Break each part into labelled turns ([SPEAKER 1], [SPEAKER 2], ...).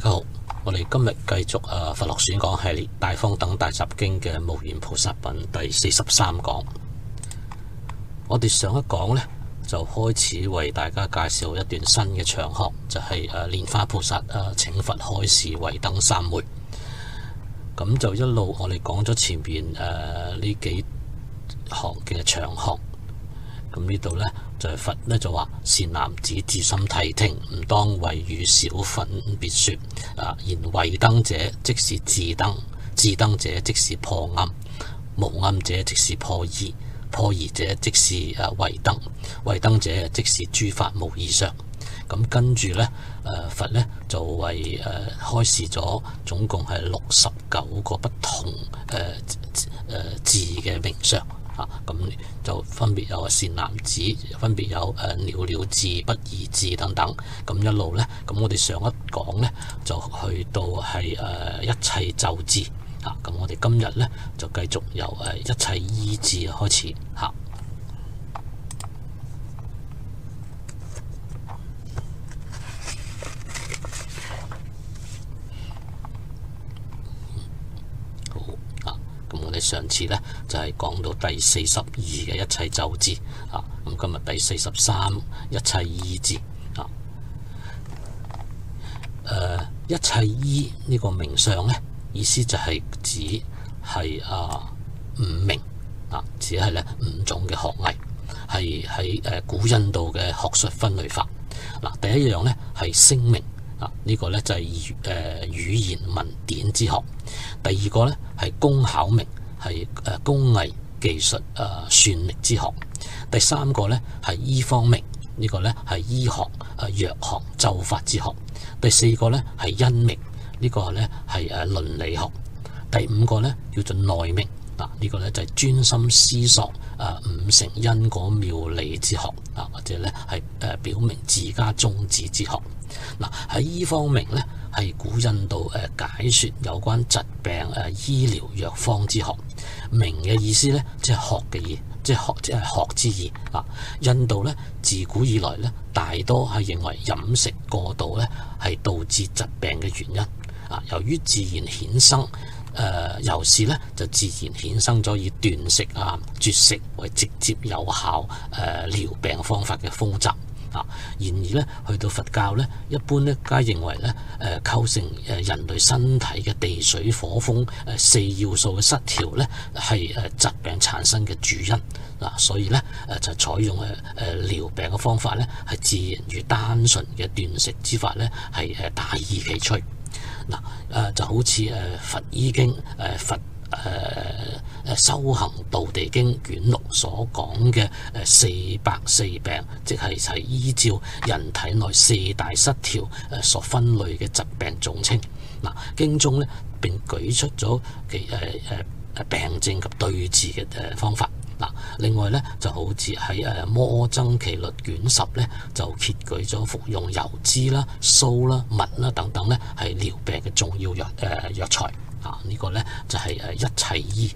[SPEAKER 1] 家好，我哋今日繼續佛學選講系列《大方等大集經》嘅無緣菩薩品第43講。我哋上一講呢，就開始為大家介紹一段新嘅長學，就係蓮花菩薩請佛開示慧燈三昧。咁就一路我哋講咗前邊呢幾行嘅長學。咁呢度呢，就係佛呢就話：善男子自心諦聽，唔當為與小分別說。言慧燈者，即是自燈；自燈者，即是破暗；無暗者，即是破疑；破疑者，即是慧燈；慧燈者，即是諸法無異相。咁跟住呢，佛呢就為開示咗總共係69個不同字嘅名相。咁就分別有善男子，分別有了了智、不二智等等。咁一路呢，咁我哋上一講呢，就去到係一切就智。咁我哋今日呢，就繼續由一切依智開始。上次呢，就係講到第42嘅一切就智。咁今日第43一切依智。一切依呢個名相呢，意思就係指係五名，只係呢5種嘅學藝，係喺古印度嘅學術分類法。第一樣呢係聲名，呢個呢就係語言文典之學。第二個呢係工巧名，係工藝技術算力之學。第三個呢係醫方名，呢個呢係醫學藥學咒法之學。第四個呢係因名，呢個呢係倫理學。第五個呢叫做內名，呢個呢就係專心思索五乘因果妙理之學，或者呢係表明自家宗旨之學。喺醫方名呢，係古印度解說有關疾病醫療藥方之學。名嘅意思呢，即係學嘅意，即係學之意。印度呢，自古以來呢，大多係認為飲食過度呢係導致疾病嘅原因。由於自然衍生，由是呢就自然衍生咗以斷食絕食為直接有效療病方法嘅風習。然而呢，去到佛教呢，一般呢，皆認為呢，構成人類身體嘅地水火風4要素嘅失調呢，係疾病產生嘅主因。所以呢，就採用療病嘅方法呢，係自然與單純嘅斷食之法呢，係大異其趣。就好似《佛醫經》佛修行道地經卷6所講嘅404病，即係依照人體內4大失調所分類嘅疾病總稱。經中呢並舉出咗其病症及對治嘅方法。另外呢，就好似喺《摩僧祇律卷10》呢，就揭舉咗服用油脂啦、蘇啦、蜜啦等等呢，係療病嘅重要藥材。呢個呢，就係一切依。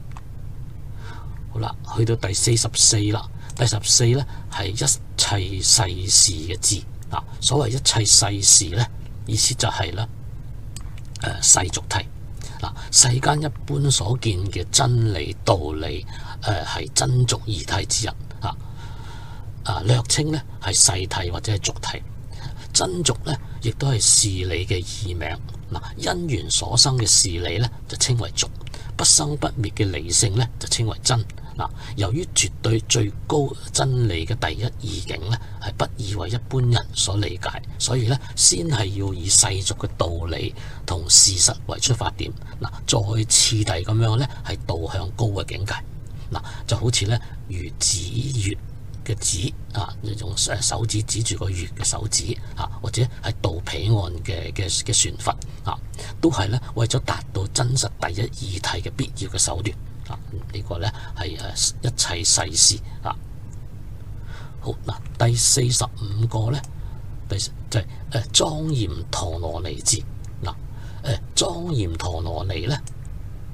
[SPEAKER 1] 好啦，去到第44啦。第14呢，係一切世事嘅智。所謂一切世事呢，意思就係呢世俗諦。世間一般所見嘅真理道理，係真俗二諦之一。略稱呢係世諦或者係俗諦。真俗呢亦都係事理嘅異名。因緣所生嘅事理呢就稱為俗，不生不滅嘅理性呢就稱為真。由於絕對最高真理嘅第一義境呢係不易為一般人所理解，所以呢先係要以世俗嘅道理同事實為出發點，再次第咁樣呢係導向高嘅境界。就好似呢如指月嘅指，用手指指住個月嘅手指，或者係渡彼岸嘅船筏，都係呢為咗達到真實第一義諦嘅必要嘅手段。呢個呢係一切世事。好，第45個呢，就係莊嚴陀羅尼智。莊嚴陀羅尼呢，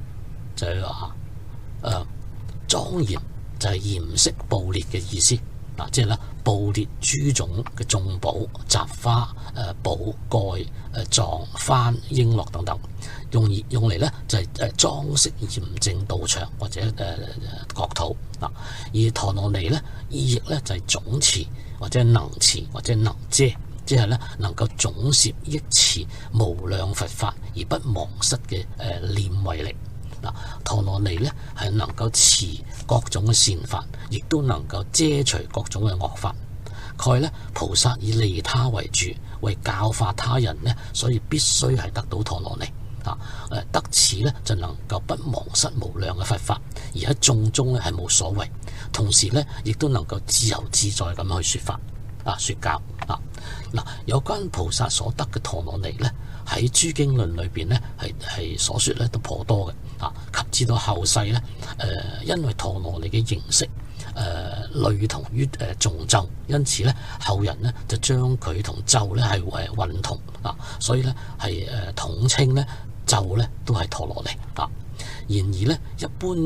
[SPEAKER 1] 就係話莊嚴就係嚴飾暴烈嘅意思。 嗱，即係咧布列諸種嘅種寶、雜花、寶蓋、狀、幡、瓔珞等等，用嚟咧就係裝飾嚴正道場或者國土嗱。而陀羅尼咧意譯咧就係總持或者能持或者能遮，即係咧能夠總攝憶持無量佛法而不忘失嘅念慧力。嗱，陀羅尼咧係能夠持各種嘅善法，亦都能夠遮除各種嘅惡法。蓋咧菩薩以利他為主，為教化他人咧，所以必須係得到陀羅尼啊！得此咧就能夠不忘失無量嘅佛法，而喺眾中咧係冇所謂，同時咧亦都能夠自由自在咁去說法說教啊！嗱，有關菩薩所得嘅陀羅尼咧，喺諸經論裏邊咧係所說咧都頗多嘅及至到後世咧，因為陀羅尼嘅形式類同於誦咒，因此咧後人咧就將佢同咒咧係混同所以咧係統稱咧咒咧都係陀羅尼然而咧一般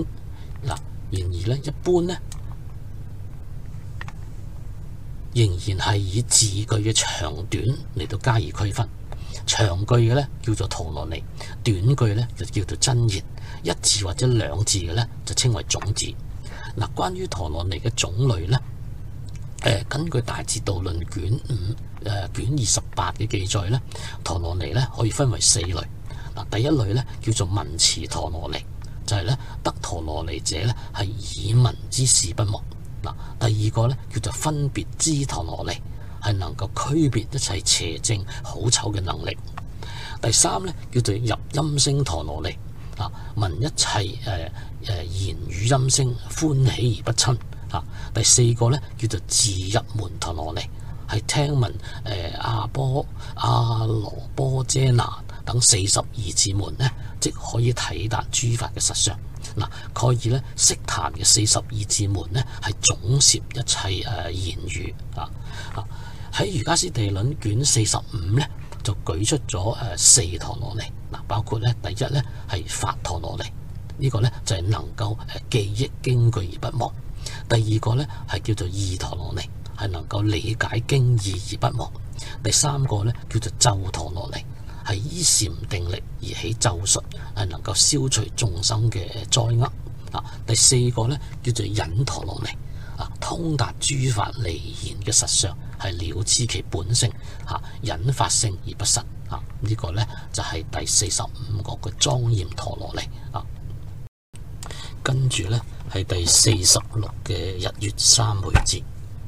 [SPEAKER 1] 咧仍然係以字句嘅長短嚟到加以區分。長句嘅咧叫做陀羅尼，短句咧就叫做真言，一字或者兩字嘅咧就稱為種子。嗱，關於陀羅尼嘅種類咧，根據《大智度論》卷5卷28嘅記載咧，陀羅尼咧可以分為4類。嗱，第一類咧叫做聞持陀羅尼，就係咧得陀羅尼者咧係以聞之事不忘。嗱，第二個咧叫做分別知陀羅尼，係能夠區別一切邪正好醜嘅能力。第三咧叫做入音聲陀羅尼，聞一切言語音聲歡喜而不親。第四個咧叫做自入門陀羅尼，係聽聞阿羅波遮那等42字門咧，即可以體達諸法嘅實相。蓋以咧悉檀嘅42字門咧係總攝一切言語喺《瑜伽師地論》卷45咧就舉出咗4陀羅尼。包括咧第一咧係法陀羅尼，呢個咧就係能夠記憶經句而不忘。第二個咧係叫做意陀羅尼，係能夠理解經義而不忘。第三個咧叫做咒陀羅尼，係依禪定力而起咒術，係能夠消除眾生嘅災厄。第四個咧叫做忍陀羅尼，通達諸法離言嘅實相，係了知其本性，忍法性而不失。呢個咧就係第45個嘅莊嚴陀羅尼。跟住咧係第46嘅日月三昧節。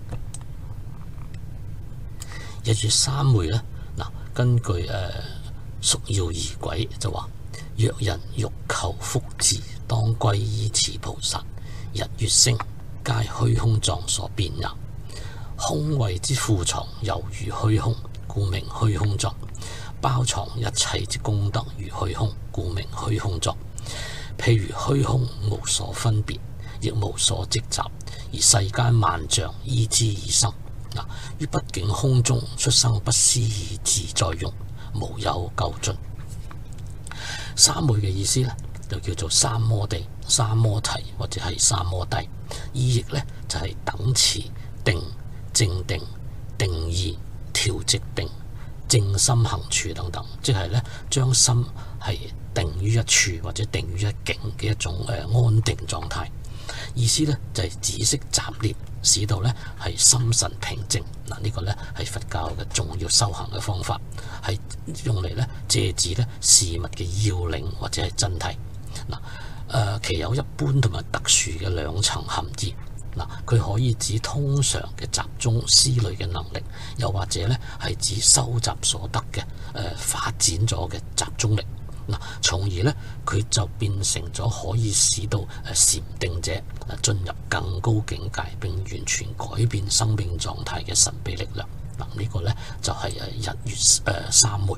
[SPEAKER 1] 日月三昧咧，根據宿要儀軌就話：若人欲求福智，當歸依此菩薩。日月星，皆虛空藏所變也。空位之庫藏，猶如虛空，故名虛空藏。包藏一切之功德如虛空，故名虛空藏。譬如虛空無所分別，亦無所積集，而世間萬象依之而生。於畢竟空中出生不思議自在用，無有究盡。三昧嘅意思咧，就叫做三摩地、三摩提或者係三摩地。意譯咧就係等持、定、正定、定意、調寂定、正心行處等等，即係咧將心係定於一處或者定於一境嘅一種安定狀態。意思咧就係止息雜念，使到咧係心神平靜。呢個咧係佛教嘅重要修行嘅方法，係用嚟咧借指咧事物嘅要領或者係真諦。其有一般同埋特殊嘅兩層含義。佢可以指通常嘅集中思慮嘅能力，又或者咧係指收集所得嘅發展咗嘅集中力。從而咧佢就變成咗可以使到禪定者進入更高境界，並完全改變生命狀態嘅神秘力量。呢個咧就係日月三昧。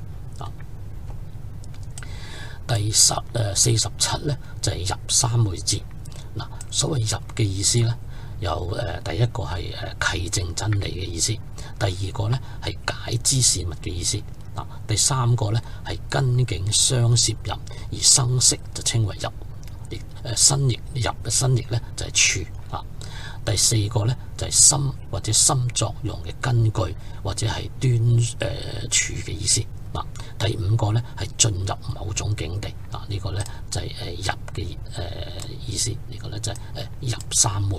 [SPEAKER 1] 第47咧就係入三昧節。所謂入嘅意思咧，有第一個係契證真理嘅意思，第二個咧係解知事物嘅意思。第三個咧係根境相攝入而生識，就稱為入。新譯入嘅新譯咧就係處。 第四個咧就係心或者心作用嘅根據或者係處嘅意思。第五個咧係進入某種境地。呢個咧就係入嘅意思。呢個咧就係入三昧。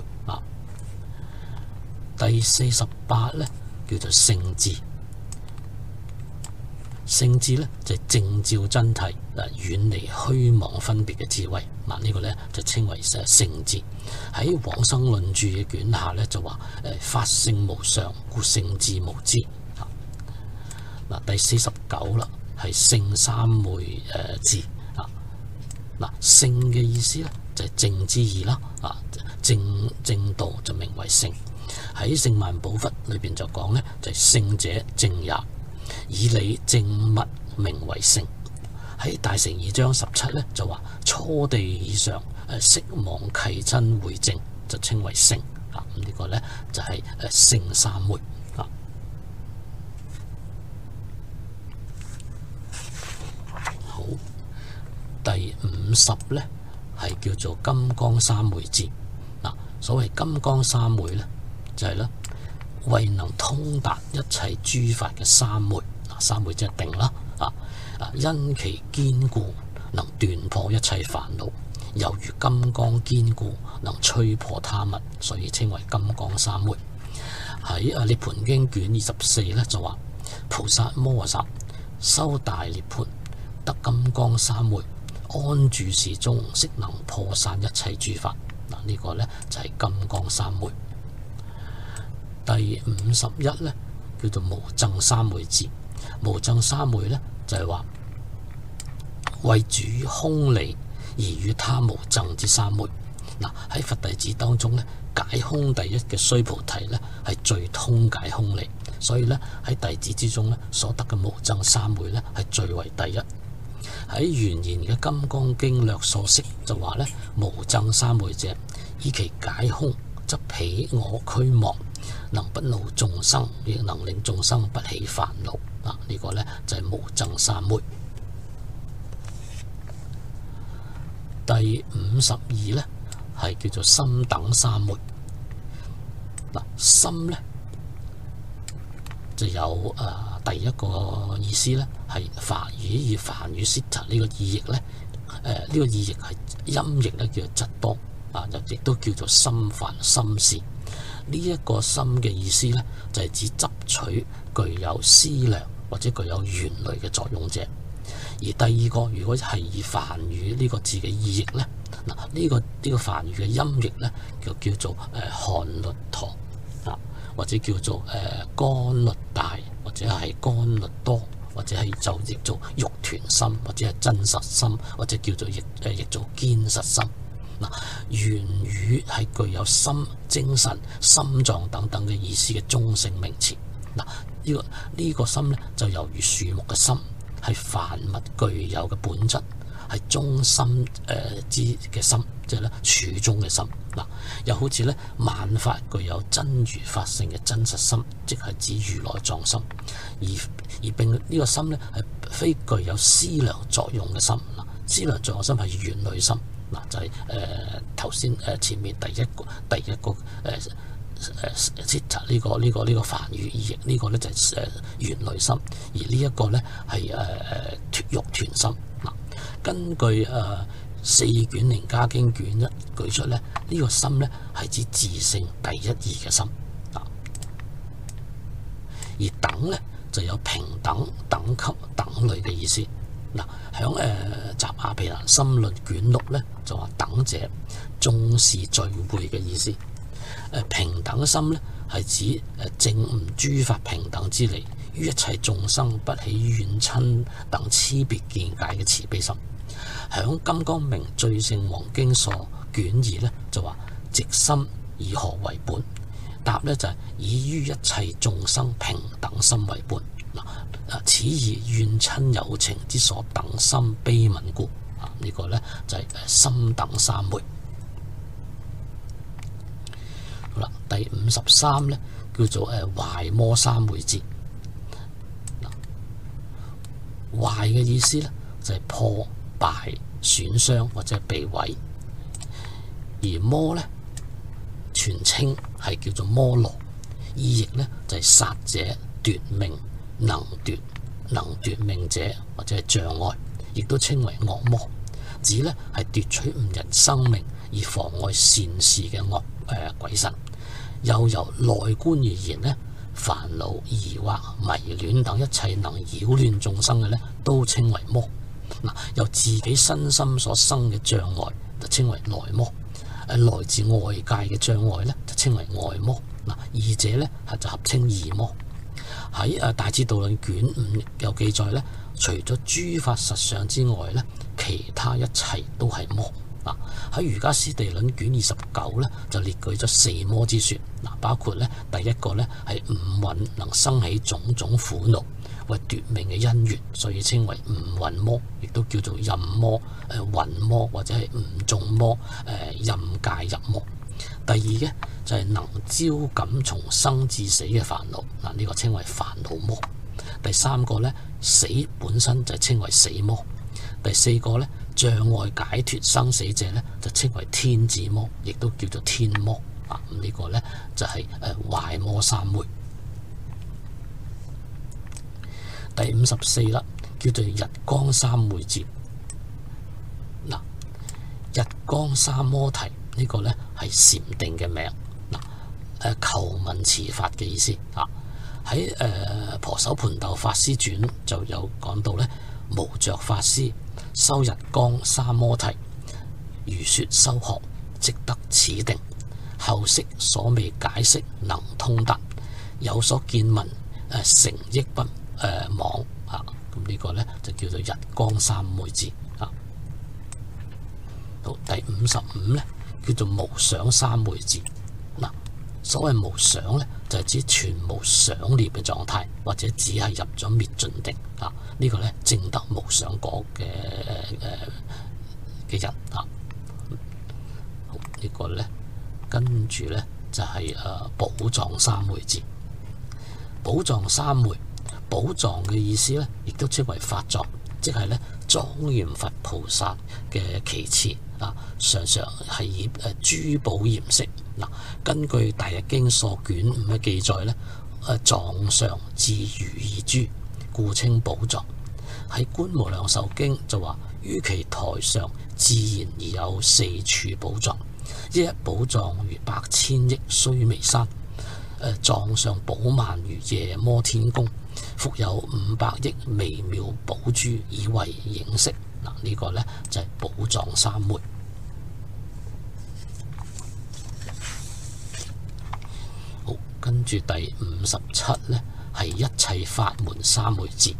[SPEAKER 1] 第48咧叫做聖智。聖智咧就係正照真諦，遠離虛妄分別嘅智慧。呢個咧就稱為聖智。喺往生論注嘅卷下咧就話法性無常，故聖智無知。第49啦係聖三昧智。聖嘅意思咧就係正之意啦。正道就名為聖。喺聖萬寶窟裏邊就講咧就係聖者正也，以理正物名為聖。喺大乘2章17咧就話初地以上識忘契親會正就稱為聖。呢個咧就係聖三昧。好，第50咧係叫做金剛三昧智。所謂金剛三昧咧就係咧為能通達一切諸法嘅三昧。三昧即係定啦。因其堅固能斷破一切煩惱，猶如金剛堅固能摧破他物，所以稱為金剛三昧。喺《涅槃經》卷24咧就話菩薩摩訶薩修大涅槃，得金剛三昧，安住時中，悉能破散一切諸法。呢個咧就係金剛三昧。第51咧叫做無諍三昧智。無諍三昧咧就係話為住空理而與他無諍之三昧。喺佛弟子當中咧，解空第一嘅須菩提咧係最通解空理，所以咧喺弟子之中咧所得嘅無諍三昧咧係最為第一。喺圓言嘅《金剛經略所釋》就話咧，無諍三昧者，以其解空則彼我俱忘，能不惱眾生，亦能令眾生不起煩惱。呢個咧就係無諍三昧。第52咧係叫做心等三昧。心咧就有第一個意思咧係梵語，以梵語 Sita 呢個意譯咧，呢個意譯係音譯咧叫做質多。亦都叫做心梵心事。呢一個心嘅意思咧就係指執取具有思量或者具有緣類嘅作用者。而第二個如果係以梵語呢個字嘅意譯咧，呢個梵語嘅音譯咧就叫做含律陀，或者叫做干律大，或者係干律多，或者係就譯做玉團心，或者係真實心，或者叫做譯做堅實心。緣語係具有心、精神、心臟等等嘅意思嘅中性名詞。呢個心咧就猶如樹木嘅心，係凡物具有嘅本質，係中心之嘅心，即係咧處中嘅心。又好似咧萬法具有真如法性嘅真實心，即係指如來藏心。而並呢個心咧係非具有思量作用嘅心。思量作用心係緣類心。就係頭先前面第一個Sita 呢個梵語意譯，呢個咧就係緣類心，而呢一個咧係玉團心。根據四卷楞伽經卷1舉出咧，呢個心咧係指自性第一義嘅心。而等咧就有平等、等級、等類嘅意思。響集阿毗蘭心論卷6咧就話等者眾事聚會嘅意思。平等心咧係指證悟諸法平等之理，於一切眾生不起怨親等差別見解嘅慈悲心。響金剛明最勝王經所卷2咧就話直心以何為本？答咧就係以於一切眾生平等心為本。此以怨親有情之所等心悲憫故。呢個咧就係心等三昧。好啦，第53咧叫做壞魔三昧智。壞嘅意思咧就係破壞、損傷或者係被毀，而魔咧處全稱係叫做摩羅，意譯呢就係殺者、奪命、能奪命者，或者係障礙，亦都稱為惡魔，指呢係奪取誤人生命而妨礙善事嘅鬼神。又由內觀而言呢，煩惱、疑惑、迷戀等一切能擾亂眾生嘅呢，都稱為魔。由自己身心所生嘅障礙就稱為內魔，來自外界嘅障礙呢，就稱為外魔。二者呢就合稱二魔。喺《大智度論》卷5有記載呢，除咗諸法實相之外呢，其他一切都係魔。喺《瑜伽師地論》卷29呢，就列舉咗四魔之說。包括呢，第一個呢係五蘊能生起種種苦惱，為奪命嘅因緣，所以稱為五蘊魔，亦都叫做任魔、蘊魔或者係五種魔、任界入魔。第二嘅就係能招感從生至死嘅煩惱，呢個稱為煩惱魔。第三個呢，死本身就稱為死魔。第四個呢，障礙解脫生死者呢，就稱為天子魔，亦都叫做天魔。呢個呢，就係壞魔三昧。第54啦，叫做日光三昧節。日光三摩提呢個呢係禪定嘅名。求問持法嘅意思。喺婆藪槃豆法師傳就有講到呢，無着法師修日光三摩提，如說修學，即得此定。後釋所未解釋，能通達，有所見聞，成憶不妄。咁呢個呢就叫做日光三昧節。到第55呢，叫做無想三昧節。所謂無想呢，就係指全無想念嘅狀態，或者只係入咗滅盡定。呢個呢，證得無想果嘅人。好，呢個呢，跟住呢，就係寶藏三昧節。寶藏三昧，寶藏嘅意思呢，亦都稱為法藏，即係呢莊嚴佛菩薩嘅其次。常常係以珠寶嚴飾。根據《大日經》所卷5嘅記載呢，藏上自如意珠，故稱寶藏。喺《觀無量壽經》就話，於其台上自然而有4處寶藏，一一寶藏如百千億須彌山，藏上寶萬如夜摩天宮，復有500億微妙寶珠以為影飾。呢個呢，就係寶藏三昧。好，跟住第57呢，係一切法門三昧節。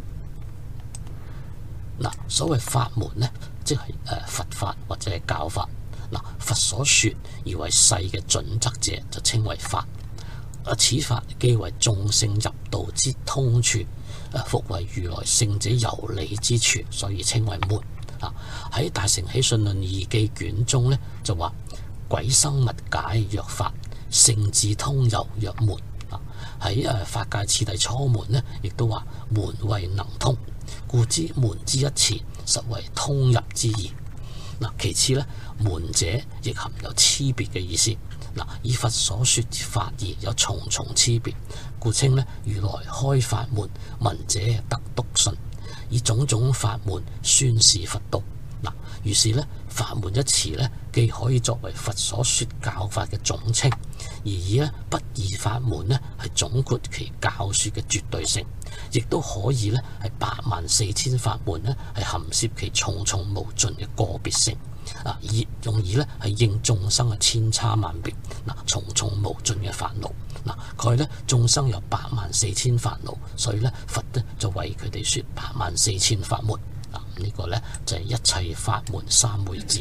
[SPEAKER 1] 所謂法門呢，即係佛法或者係教法。佛所說而為世嘅準則者，就稱為法。此法既為眾聖入道之通處，復為如來聖者遊理之處，所以稱為門。喺《大乘起信論義記》卷中呢，就話鬼生物解曰法，聖智通遊曰門。喺法界次第初門呢，亦都話門為能通，故知門之一詞實為通入之意。其次呢，門者亦含有差別嘅意思。以佛所說之法義有重重差別，故稱呢如來開法門，聞者得篤信，以種種法門宣示佛道。於是呢，法門一詞呢，既可以作為佛所說教法嘅總稱，而以呢不二法門呢係總括其教說嘅絕對性，亦都可以呢係84000法門呢係含攝其重重無盡嘅個別性。用以呢係應眾生嘅千差萬別，重重無盡嘅煩惱。佢呢眾生有84000煩惱，所以呢佛呢就為佢哋說84000法門。呢個呢就係一切法門三昧節。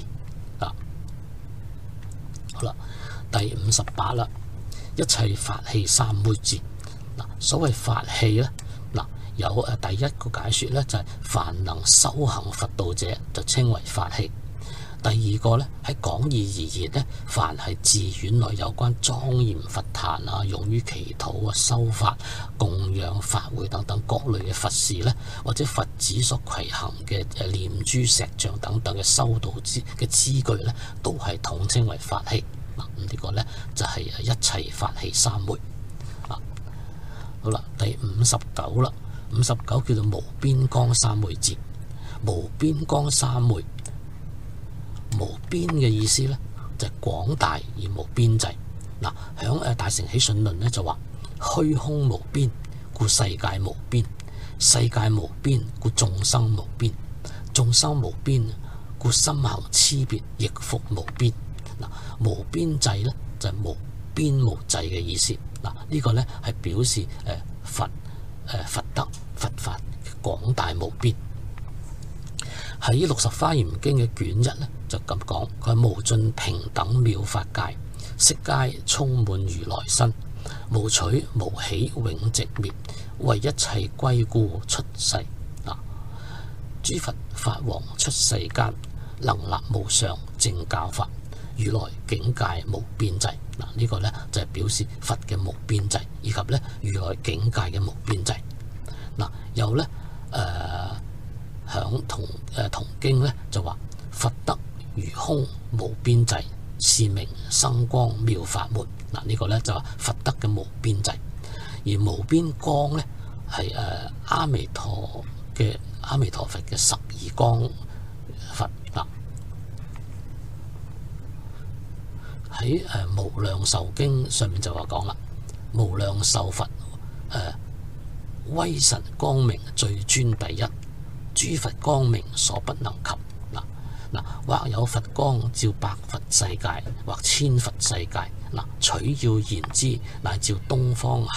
[SPEAKER 1] 好啦，第58啦，一切法器三昧節。所謂法器呢，有第一個解說呢，就係凡能修行佛道者，就稱為法器。第二個呢，喺廣義而言呢，凡係寺院內有關莊嚴佛壇用於祈禱修法、供養法會等等各類嘅佛事呢，或者佛子所攜行嘅念珠石像等等嘅修道嘅資具呢，都係統稱為法器。 嗱，咁呢個咧就係一切法器三昧。好啦，第59啦，59叫做無邊光三昧節。無邊光三昧，無邊嘅意思咧就係廣大而無邊際。嗱，響大乘起信論咧就話虛空無邊，故世界無邊；世界無邊，故眾生無邊；眾生無邊，故心行差別亦復無邊。嗱，無邊際咧就係無邊無際嘅意思。嗱，呢個咧係表示佛德佛法廣大無邊。喺《60華嚴經》嘅卷1咧就咁講，佢係無盡平等妙法界，悉皆充滿如來身，無取無起永寂滅，為一切歸故出世。嗱，諸佛法王出世間，能立無上正教法，如來境界無邊際。嗱，呢個咧就係表示佛嘅無邊際，以及咧如來境界嘅無邊際。嗱，又咧響同經咧就話佛德如空無邊際，是名生光妙法門。嗱，呢個咧就話佛德嘅無邊際，而無邊光咧係阿彌陀佛嘅12光佛。嗱，喺無量壽經上面就話講啦，無量壽佛威神光明最尊第一，諸佛光明所不能及。嗱，或有佛光照百佛世界，或千佛世界。嗱，取要言之，乃照東方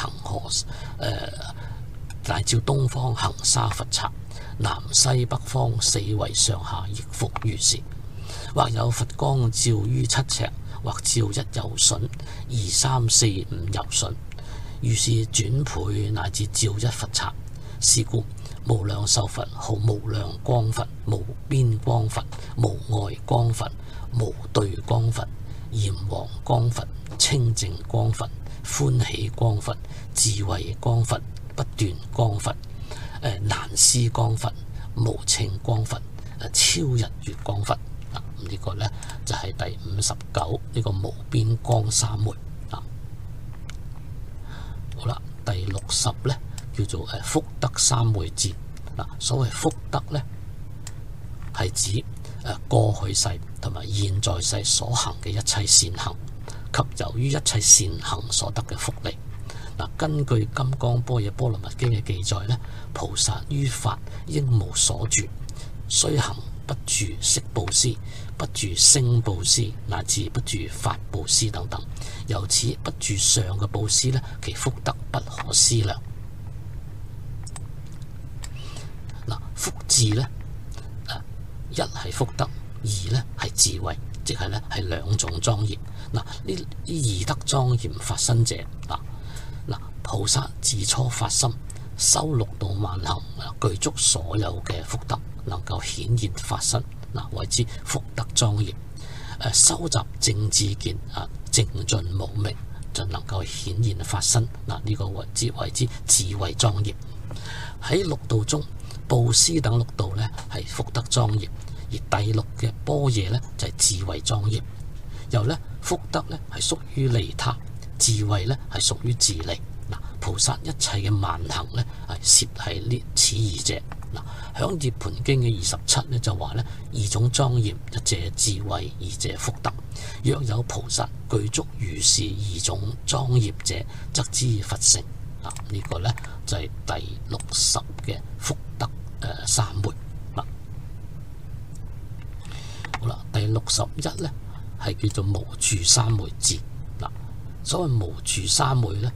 [SPEAKER 1] 恒沙佛剎，南西北方四維上下亦復如是。或有佛光照於七尺，或照一由旬，二三四五由旬，如是轉倍乃至照一佛剎。是故無量壽佛號無量光佛、無邊光佛、無礙光佛、無對光佛、炎黃光佛、清淨光佛、歡喜光佛、智慧光佛、不斷光佛、難思光佛、無稱光佛、超日月光佛。呢個呢就係第59呢個無邊光三昧。好啦，第60呢叫做福德三昧節。嗱，所謂福德呢係指過去世同埋現在世所行嘅一切善行，及由於一切善行所得嘅福利。嗱，根據《金剛般若波羅蜜經》嘅記載呢，菩薩於法應無所住，雖行不住色布施、不住聲布施，乃至不住法布施等等。由此不住上嘅布施呢，其福德不可思量。嗱，福智呢，一係福德，二呢係智慧，即係呢係兩種莊嚴。嗱，呢二德莊嚴發生者，菩薩自初發心，修六度萬行，具足所有嘅福德，能夠顯現發生，謂之福德莊嚴。收集正智見，正盡無明，就能夠顯現發生。呢個為之智慧莊嚴。喺六度中，布施等六度呢係福德莊嚴，而第六嘅般若呢就係智慧莊嚴。由呢福德呢係屬於利他，智慧呢係屬於自利。菩薩一切嘅萬行呢係攝喺呢此二者。響《涅槃經》嘅27呢就話呢，二種莊嚴，一者智慧，二者福德。若有菩薩具足如是二種莊嚴者，則知佛成。呢個呢就係第60嘅福德三昧。好啦，第61呢係叫做無住三昧節。所謂無住三昧呢，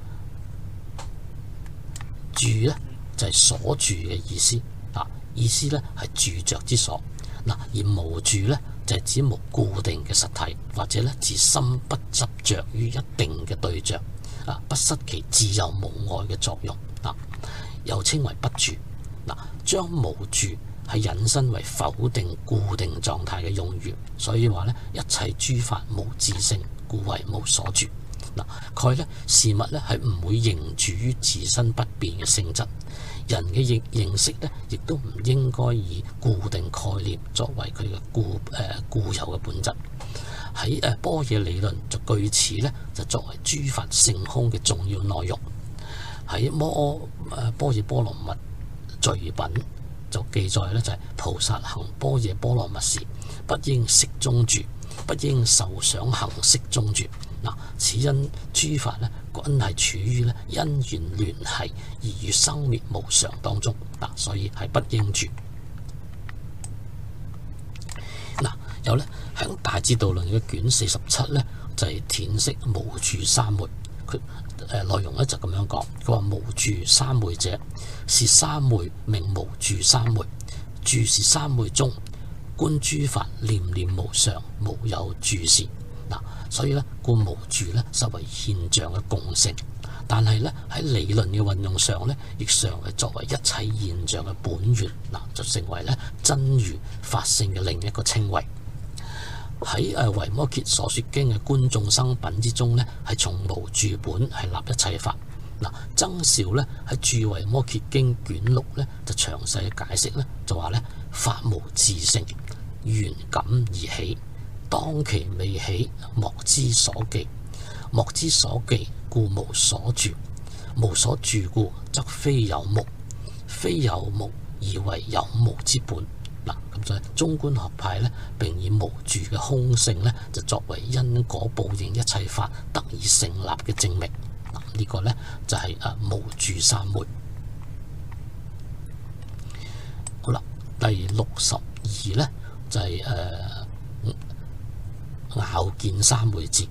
[SPEAKER 1] 住呢就係所住嘅意思。意思呢係住着之所。而無住呢就係指無固定嘅實體，或者呢自心不執着於一定嘅對象，不失其自由無礙嘅作用。又稱為不住。將無住係引申為否定固定狀態嘅用語，所以話呢一切諸法無自性，故為無所住。概呢事物呢係唔會凝住於自身不變嘅性質。人嘅認識呢，亦都唔應該以固定概念作為佢嘅固有嘅本質。 喺般若理論就據此咧就作為諸法性空嘅重要內容。喺般若波羅蜜序品就記載咧就係菩薩行般若波羅蜜時，不應色中住，不應受想行識中住。嗱，此因諸法咧均係處於咧因緣聯繫而與生滅無常當中，嗱，所以係不應住。嗱，有咧喺《大智度論》嘅卷47咧就係填釋無住三昧，佢內容咧就咁樣講，佢話無住三昧者，是三昧名無住三昧，住是三昧中觀諸法念念無常，無有住時。嗱，所以咧故無住咧實為現象嘅共性，但係咧喺理論嘅運用上咧，亦常係作為一切現象嘅本源，嗱就成為咧真如法性嘅另一個稱謂。喺維摩詰所說經嘅觀眾生品之中咧，係從無住本係立一切法。嗱，僧肇咧喺注維摩詰經卷6咧就詳細解釋咧，就話咧法無自性，緣感而起，當其未起，莫之所記，莫之所記，故無所住，無所住故，則非有無，非有無而為有無之本。嗱，咁所以中觀學派咧，並以無住嘅空性咧，就作為因果報應一切法得以成立嘅證明。嗱，呢個咧就係無住三昧。好啦，第62咧就係拗見三昧智。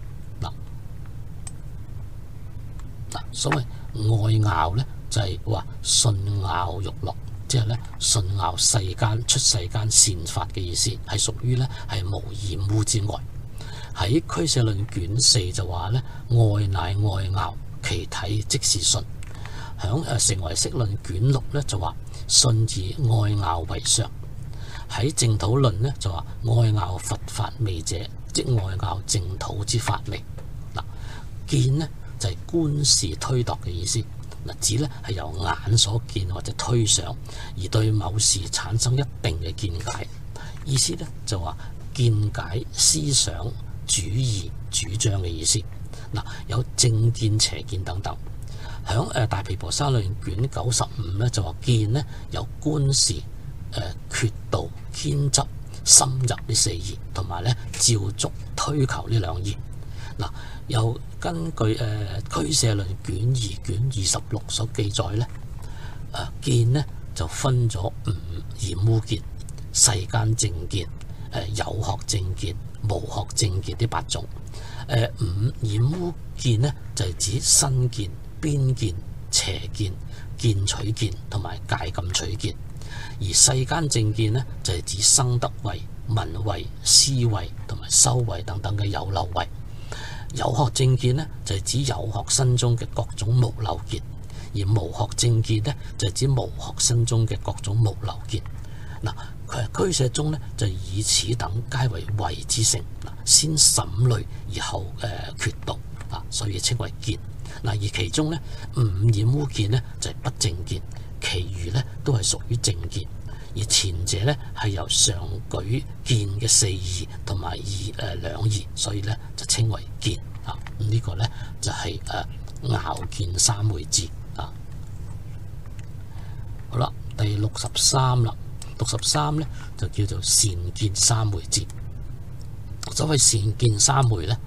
[SPEAKER 1] 嗱，所謂外拗咧就係話順拗欲樂，即係咧順拗世間出世間善法嘅意思，係屬於咧係無染污之外。喺俱舍論卷4就話咧外乃外拗，其體即是順。響成唯識論卷6咧就話順以外拗為上。喺淨土論咧就話外拗佛法味者，即外拗淨土之法味。嗱，見呢就係觀視推度嘅意思。嗱，指咧係由眼所見或者推想，而對某事產生一定嘅見解。意思咧就話見解、思想、主義、主張嘅意思。嗱，有正見、邪見等等。響大毗婆沙論卷95咧就話見呢有觀視、決道、堅執、深入呢4義，同埋咧照足推求呢2義。嗱，又根據俱舍論卷2卷26所記載咧，見呢就分咗5染污見、世間正見、有學正見、無學正見呢8種。5染污見呢就係指身見、邊見、邪見、見取見同埋戒禁取見。而世間正見呢就係指生得位、聞位、思位同埋修位等等嘅有漏位。有學正見呢就係指有學身中嘅各種無漏見，而無學正見呢就係指無學身中嘅各種無漏見。嗱，佢係俱舍中呢就以此等皆為位之性，先審慮而後決道，所以稱為見。嗱，而其中呢5染污見呢就係不正見，其餘呢都係屬於正見。而前者呢係由上舉見嘅4義同埋2義，所以呢就稱為見。呢個呢就係拗見三昧智。好啦，第63啦，63呢就叫做善見三昧智。所謂善見三昧呢，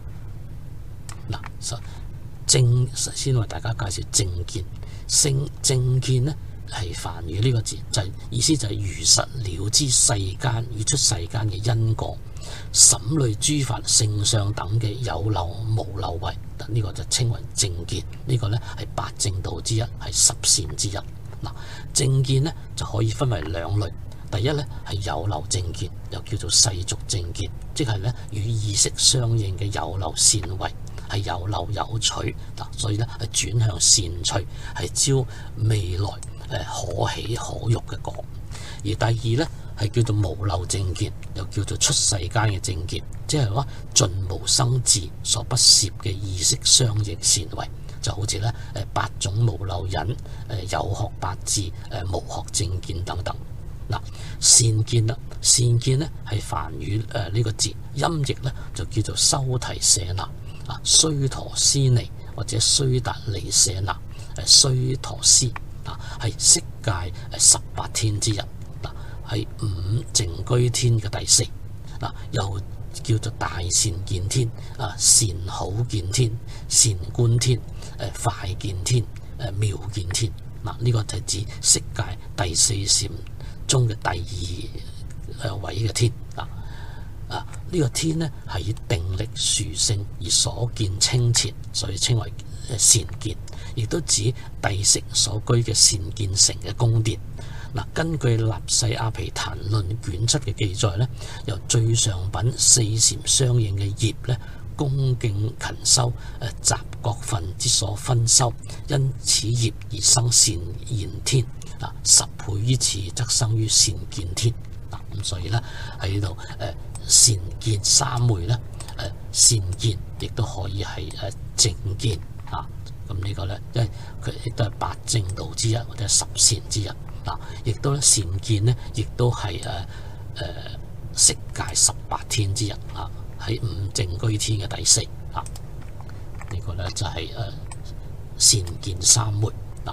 [SPEAKER 1] 先為大家介紹正見。正見呢係梵語呢個字，意思就係如實了知世間與出世間嘅因果，審慮諸法性相等嘅有漏無漏位，呢個就稱為正見。呢個呢係8正道之一，係10善之一。正見呢就可以分為2類。第一呢係有漏正見，又叫做世俗正見，即係呢與意識相應嘅有漏善位，係有漏有取。所以呢係轉向善趣，係招未來可喜可欲嘅果。而第二呢係叫做無漏正見，又叫做出世間嘅正見，即係話盡無生智所不攝嘅意識相應善位，就好似呢8種無漏忍、有學8智、無學正見等等。善見啦，善善見呢係梵語呢個字，音譯呢就叫做修提舍那須陀斯尼或者須達利舍那須陀斯係色界18天之一係五淨居天嘅第四又叫做大善見天善好見天、善觀天、快見天、妙見天呢個就係指色界第四禪中嘅第二位嘅天呢個天呢係以定力殊勝而所見清澈，所以稱為善見，亦都指帝釋所居嘅善見城嘅宮殿。根據《納世阿毗曇論卷7嘅記載呢，由最上品四禪相應嘅業呢，恭敬勤修集各分之所分修，因此業而生善現天10倍於此則生於善見天咁所以呢喺呢度善見三昧呢善見亦都可以係正見咁呢個呢，因為佢亦都係8正道之一或者10善之一亦都咧善見呢亦都係色界18天之一喺五淨居天嘅第四呢個呢就係善見三昧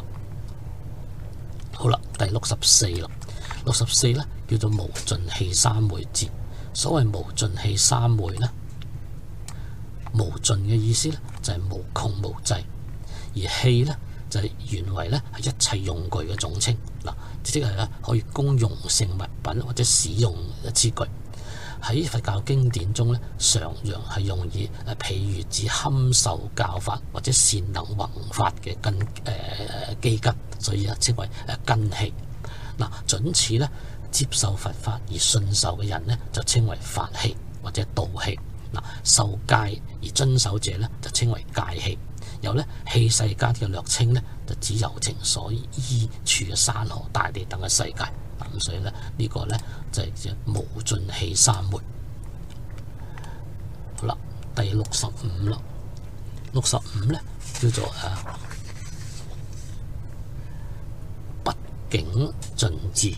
[SPEAKER 1] 好啦，第64啦，64呢叫做無盡器三昧智。所謂無盡器三昧呢，無盡嘅意思呢就係無窮無際，而器呢就係原為咧係一切用具嘅總稱即係咧可以供用性物品或者使用之具。喺佛教經典中咧，常用係用以譬如指堪受教法或者善能弘法嘅基根，所以稱為根器。準此咧接受佛法而信受嘅人呢，就稱為法器或者道器。受戒而遵守者呢，就稱為戒器。有咧器世間嘅略稱呢，就指有情所依處嘅山河大地等嘅世界。咁所以咧呢個呢，就係無盡器三昧。好啦，第65啦，65呢叫做不境盡智。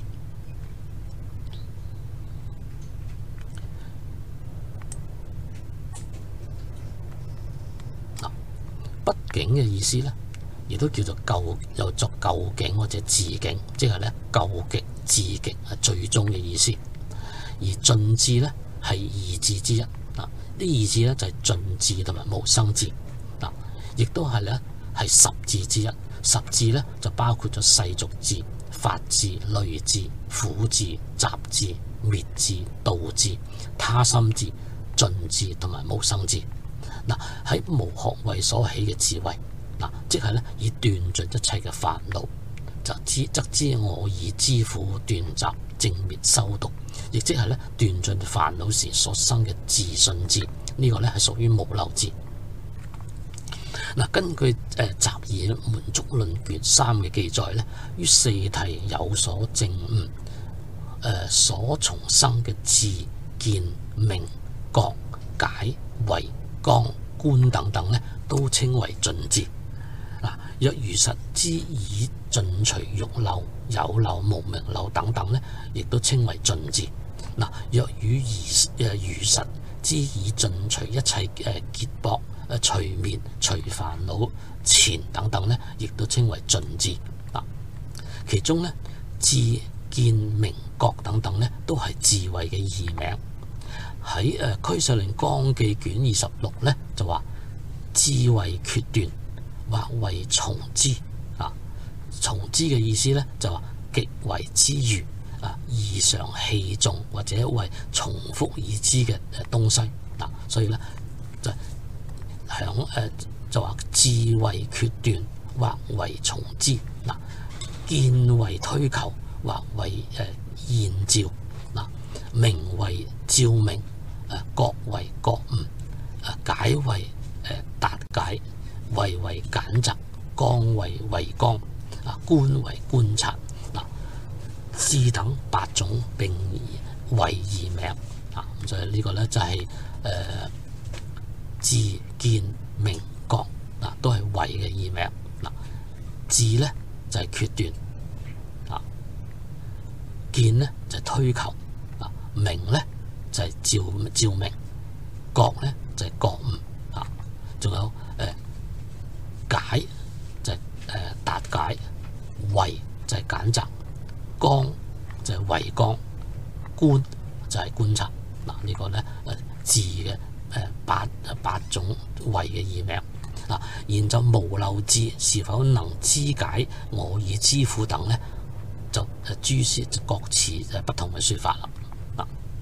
[SPEAKER 1] 不境嘅意思呢，亦都叫做又作究竟或者自境，即係呢究極、至極係最終嘅意思。而盡智呢係二智之一呢二智呢就係盡智同埋無生智亦都係呢係十智之一。十智呢就包括咗世俗智、法智、類智、苦智、集智、滅智、道智、他心智、盡智同埋無生智。喺無學位所起嘅智慧，即係咧以斷盡一切嘅煩惱，則知我以知苦斷集正滅修道，亦即係咧斷盡煩惱時所生嘅自信智。呢個咧係屬於無漏智。根據集異門足論卷3嘅記載咧，於四諦有所證悟，所從生嘅智、見、明、覺、解、慧、光、觀等等咧，都稱為盡智。若如實知已盡除欲漏、有漏、無明漏等等咧，亦都稱為盡智。若如實知已盡除一切結縛、除滅、除煩惱、纏等等咧，亦都稱為盡智。其中咧，智、見、明、覺等等咧，都係智慧嘅異名。喺俱舍論綱記卷26咧，就話智慧決斷，或為從之。從之嘅意思咧，就話極為之愚異常器重或者為重複已知嘅東西。所以咧就話智慧決斷，或為從之。見為推求，或為現照。明為照明，覺為覺悟，解為達解，慧為簡擇，光為慧光，觀為觀察。智等8種並為異名。咁所以呢個呢，就係智、見、明、覺都係慧嘅異名。智呢，就係決斷，見呢，就係推求， 明咧就係照明，覺咧就係覺悟啊，仲有解就係達解，為就係揀擇，光就係為光，觀就係觀察。嗱，呢個咧智嘅八種為嘅異名。嗱，然就無漏智是否能知解我以知苦等咧，就諸師各持不同嘅說法啦。嗱，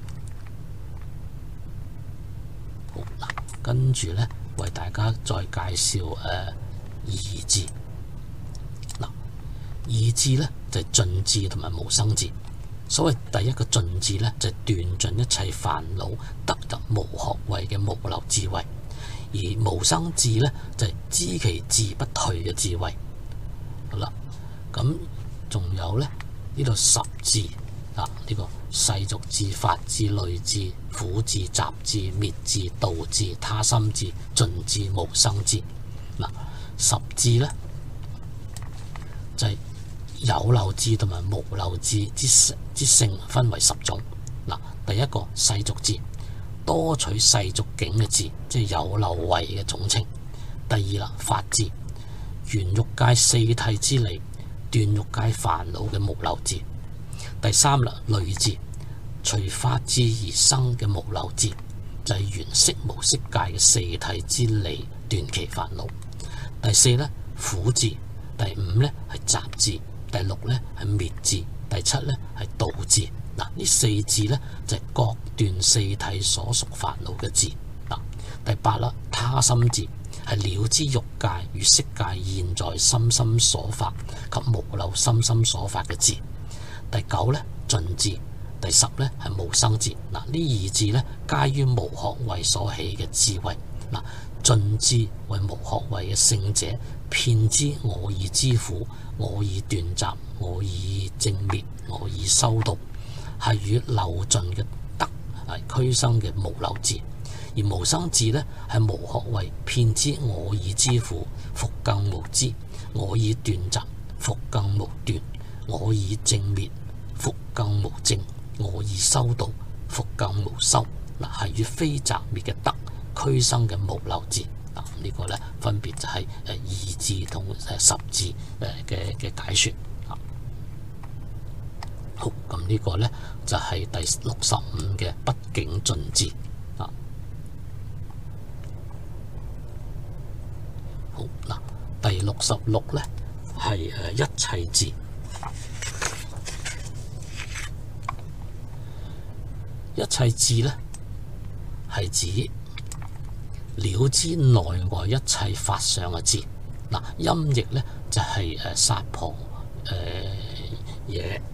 [SPEAKER 1] 好嗱，跟住咧為大家再介紹二智。嗱，二智咧就係盡智同埋無生智。所謂第一個盡智咧，就係斷盡一切煩惱，得入無學位嘅無漏智慧；而無生智咧，就係知其智不退嘅智慧。好啦，咁仲有咧呢度十智啊，呢個世俗智、法智、類智、苦智、集智、滅智、道智、他心智、盡智、無生智。嗱，十智咧就係有漏智同埋無漏智之性分為10種。嗱，第一個世俗智，多取世俗境嘅智，即係有漏慧嘅總稱。第二啦，法智，圓欲界四諦之理，斷欲界煩惱嘅無漏智。第三啦，類智，隨法智而生嘅無漏智，就係緣色無色界嘅四諦之理，斷其煩惱。第四咧，苦智。第五咧係集智。第六咧係滅智。第七咧係道智。嗱，呢四智咧就係各斷四諦所屬煩惱嘅智。嗱，第八啦，他心智，係了知欲界與色界現在心心所法及無漏心心所法嘅智。第九咧盡智。第十咧係無生智。嗱，呢二智咧皆於無學位所起嘅智慧。嗱，盡智為無學位嘅聖者，遍知我以知苦，我以斷集，我以正滅，我以修道，係與漏盡嘅德俱生嘅無漏智。而無生智呢，係無學位，遍知我以知苦，復更無知；我以斷集，復更無斷；我以正滅，復更無正；我以修道，復更無修。嗱，係與非擇滅嘅德俱生嘅無漏智。嗱，呢個咧分別就係二智同十智嘅解說。好，咁呢個咧就係第65嘅不境盡智。好嗱，第66咧係一切智。一切智咧係指了知內外一切法相嘅智。嗱，音譯咧就係薩婆耶。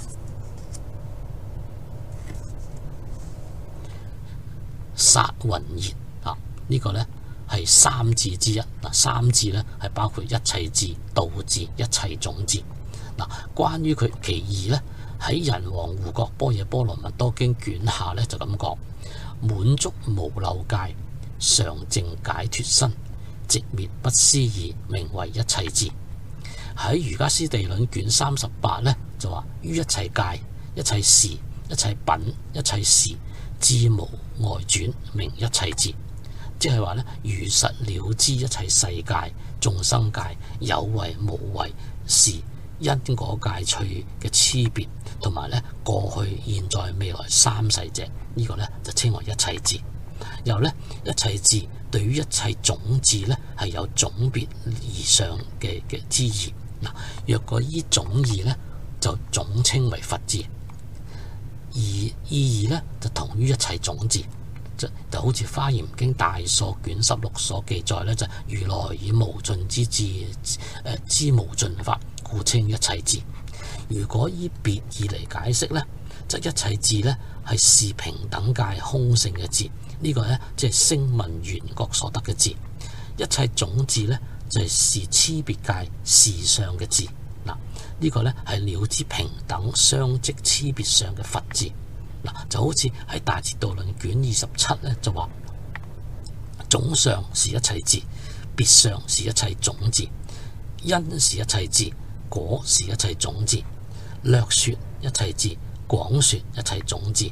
[SPEAKER 1] 薩雲言啊，呢個咧係三智之一。嗱，三智咧係包括一切智、道智、一切種智。嗱，關於其二咧，喺《仁王護國般若波羅蜜多經》卷下咧就咁講：滿足無漏界，常淨解脫身，寂滅不思議，名為一切智。喺《瑜伽師地論》卷38咧就話：於一切界、一切事、一切品、一切事，智無外轉，名一切智。即係話咧，如實了知一切世界、眾生界有為無為事、因果界趣嘅差別，同埋咧過去、現在、未來三世者，呢個咧就稱為一切智。又咧，一切智對於一切種智咧係有種別而上嘅之意。嗱，若果依種義咧，就總稱為佛智。而意義咧就同於一切種智，就好似《華嚴經》大疏卷16所記載咧，就如來以無盡之智知無盡法，故稱一切智。如果依別義嚟解釋咧，則一切智咧係視平等界空性嘅智，呢個咧即係聲聞緣覺所得嘅智。一切種智咧就係視差別界事相嘅智。嗱，呢個咧係了知平等相即差別上嘅佛智。嗱，就好似喺《大智度論》卷27咧就話：總相是一切智，別相是一切種智，因是一切智，果是一切種智，略說一切智，廣說一切種智，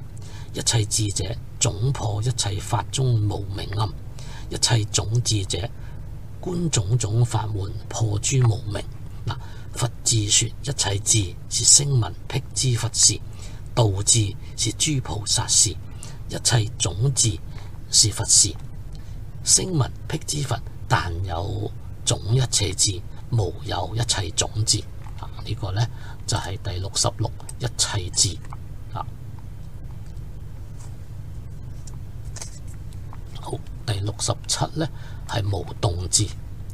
[SPEAKER 1] 一切智者總破一切法中無明暗，一切種智者觀種種法門破諸無明。佛智說一切智是聲聞辟支佛事，道智是諸菩薩事，一切種智是佛事。聲聞辟支佛但有種一切智，無有一切種智。呢個呢，就係第66一切智。好，第67呢係無動智。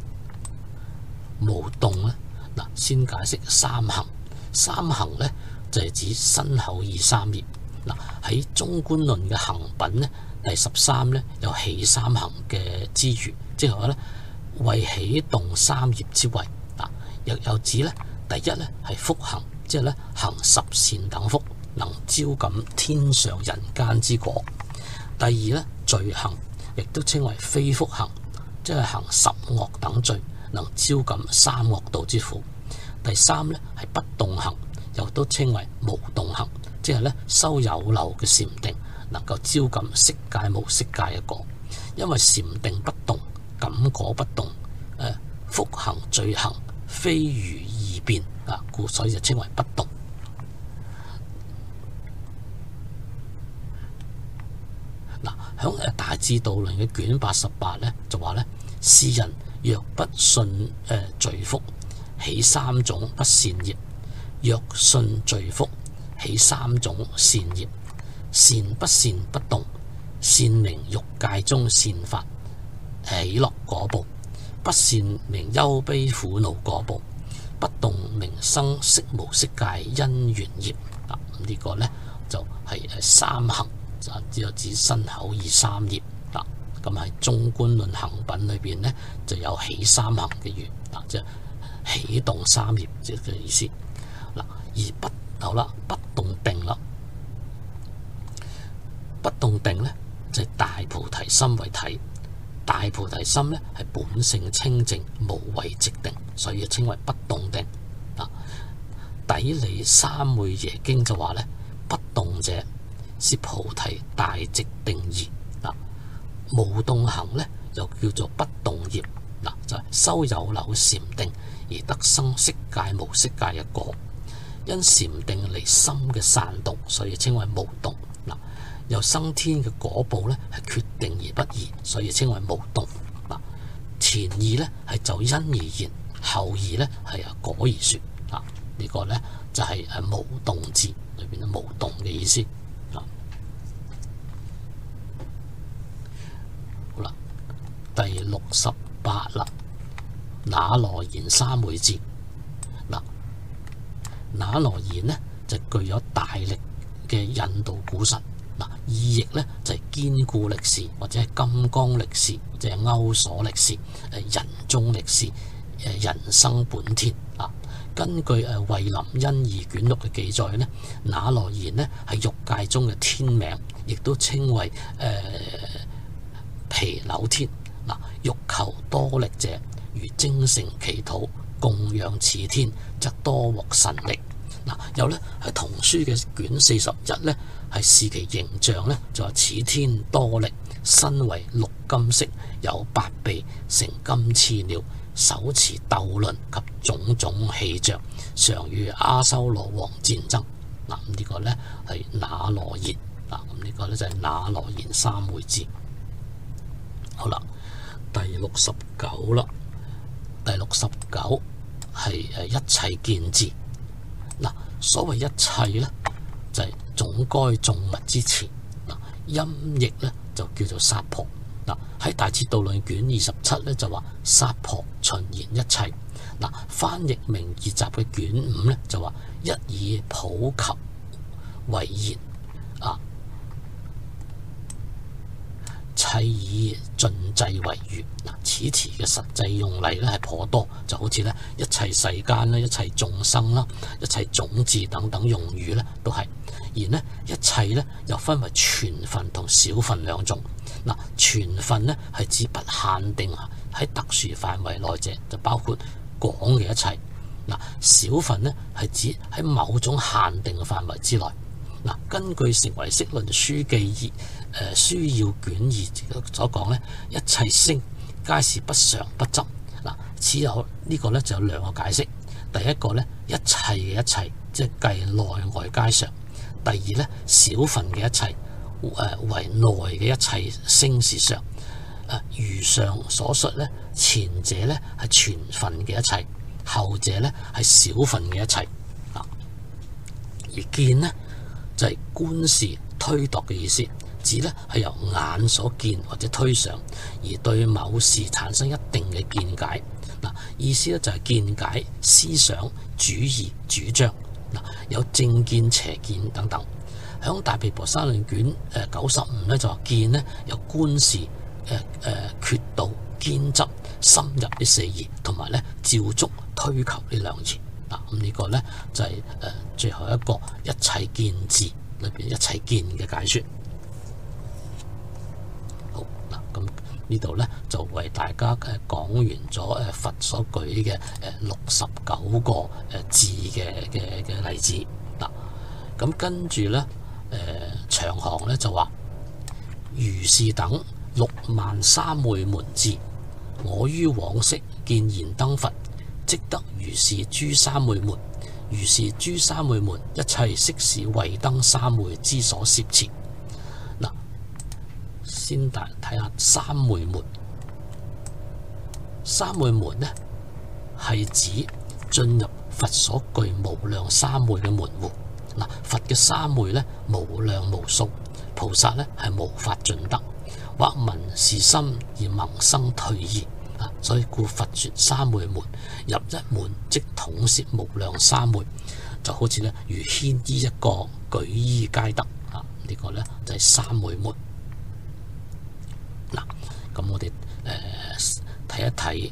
[SPEAKER 1] 無動呢，先解釋三行。三行呢就係指身口意三業。喺中觀論嘅行品呢，第13呢有起三行嘅之餘，即係話呢為起動三業之謂。又有指呢，第一呢係福行，即係呢行十善等福，能招感天上人間之果。第二呢罪行，亦都稱為非福行，即係行十惡等罪，能招感三惡道之苦。第三呢係不動行，又都稱為無動行，即係呢修有漏嘅禪定，能夠招感色界無色界嘅果。因為禪定不動，感果不動，福行罪行非如二變，故所以就稱為不動。響大智度論嘅卷88呢，就話呢：是人若不信罪福，起三種不善業；若信罪福，起三種善業。善不善不動，善名欲界中善法喜樂果報，不善名憂悲苦惱果報，不動名生色無色界因緣業。呢個呢，就係三行，就指身口意三業。咁喺中觀論行品裏邊呢，就有起三行嘅語，即係起動三業嘅意思。而不動定啦，不動定呢，就係大菩提心為體。大菩提心呢，係本性清淨無為寂定，所以稱為不動定。底理三昧耶經就話呢，不動者是菩提大寂定義。無動行呢，又叫做不動業。就係修有漏禪定而得生色界無色界嘅果。因禪定離心嘅散動，所以稱為無動。由生天嘅果報呢，係決定而不移，所以稱為無動。前義呢係就因而言，後義呢係果而說。呢個呢就係無動智裏邊嘅無動嘅意思。好啦，第68啦，那羅延三昧智。那羅延呢就具有大力嘅引導古神。意譯呢就係堅固力士，或者係金剛力士，或者係歐鎖力士，人中力士，人生本天。根據慧林因義卷錄嘅記載呢，那羅延呢係欲界中嘅天名，亦都稱為毗柳天。欲求多力者，如精誠其土，供養此天，則多獲神力。有呢喺童書嘅卷41呢，係視其形象呢，就話此天多力，身為綠金色，有8臂，成金翅鳥，手持斗輪及種種氣象，常與阿修羅王戰爭。呢個呢係那羅延。呢個呢就係那羅延三昧智。好啦，第69啦，第69係一切見智。所謂一切呢，就係總該眾物之前。音譯呢，就叫做薩婆。喺大智度論卷27呢，就話薩婆循言一切。翻譯明義集嘅卷5呢，就話一以普及為言，砌以盡制為語。此詞嘅實際用例呢係頗多，就好似呢一切世間啦、一切眾生啦、一切種智等等用語呢都係。而呢一切呢又分為全分同小分兩種。全分呢係指不限定喺特殊範圍內者，就包括廣嘅一切。小分呢係指喺某種限定嘅範圍之內。 嗱，根據成唯識論書記書要卷2所講咧，一切聲皆是不常不執。嗱，此有呢個咧就有兩個解釋。第一個咧，一切嘅一切，即係計內外皆常；第二咧，小份嘅一切，為內嘅一切聲是常。如上所述咧，前者咧係全份嘅一切，後者咧係小份嘅一切。而見呢，就係觀視推度嘅意思，指咧係由眼所見或者推想，而對某事產生一定嘅見解。意思咧就係見解、思想、主義、主張。有正見、邪見等等。響大毗婆沙論卷95咧就話見呢有觀視、決道、堅執、深入呢4義，同埋咧照足推求呢2義。咁呢個咧就係最後一個一切見字裏邊一切見嘅解說。好嗱，咁呢度咧就為大家講完咗佛所舉嘅69個字嘅例子。嗱，咁跟住咧長行咧就話如是等63000門字，我於往昔見燃燈佛，即得如是諸三昧門。如是諸三昧門，一切悉是慧燈三昧之所攝持。嗱，先睇下三昧門。三昧門呢係指進入佛所具無量三昧嘅門戶。嗱，佛嘅三昧呢無量無數，菩薩呢係無法盡得，或聞是心而萌生退意。所以故佛說三昧門，入一門即統攝無量三昧，就好似咧如牽衣一個，舉衣皆得。呢個咧就係三昧門。嗱，咁我哋睇一睇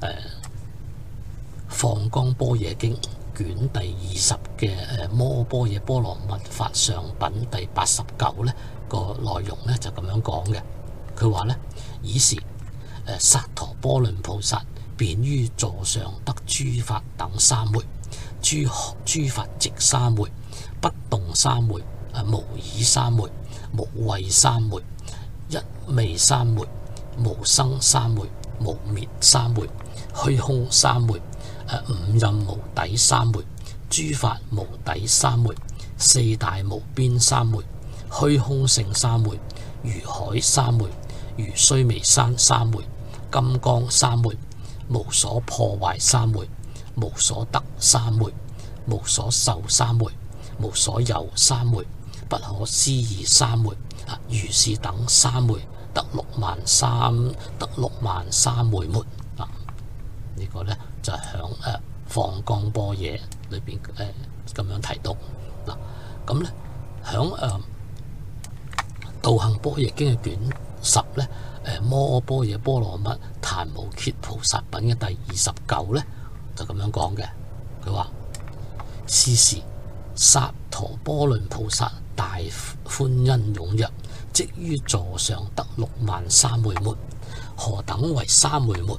[SPEAKER 1] 放光般若經卷第20嘅摩般若波羅蜜法上品第89咧個內容咧就咁樣講嘅。佢話咧，爾時薩陀波倫菩薩便於座上得諸法等三昧，諸法寂三昧，不動三昧，無耳三昧，無慧三昧，一味三昧，無生三昧，無滅三昧，虛空三昧，五蘊無底三昧，諸法無底三昧，四大無邊三昧，虛空性三昧，如海三昧，如須彌山三昧，金剛三昧，無所破壞三昧，無所得三昧，無所受三昧，無所有三昧，不可思議三昧。如是等三昧，得63000三昧門。呢個呢就係響放光般若裏邊咁樣提到。嗱，咁呢響道行般若經嘅卷10呢，摩般若波羅蜜檀無揭菩薩品嘅第29呢，就咁樣講嘅。佢話：是時薩陀波倫菩薩大歡欣踴躍，即於座上得60000三昧門。何等為三昧門？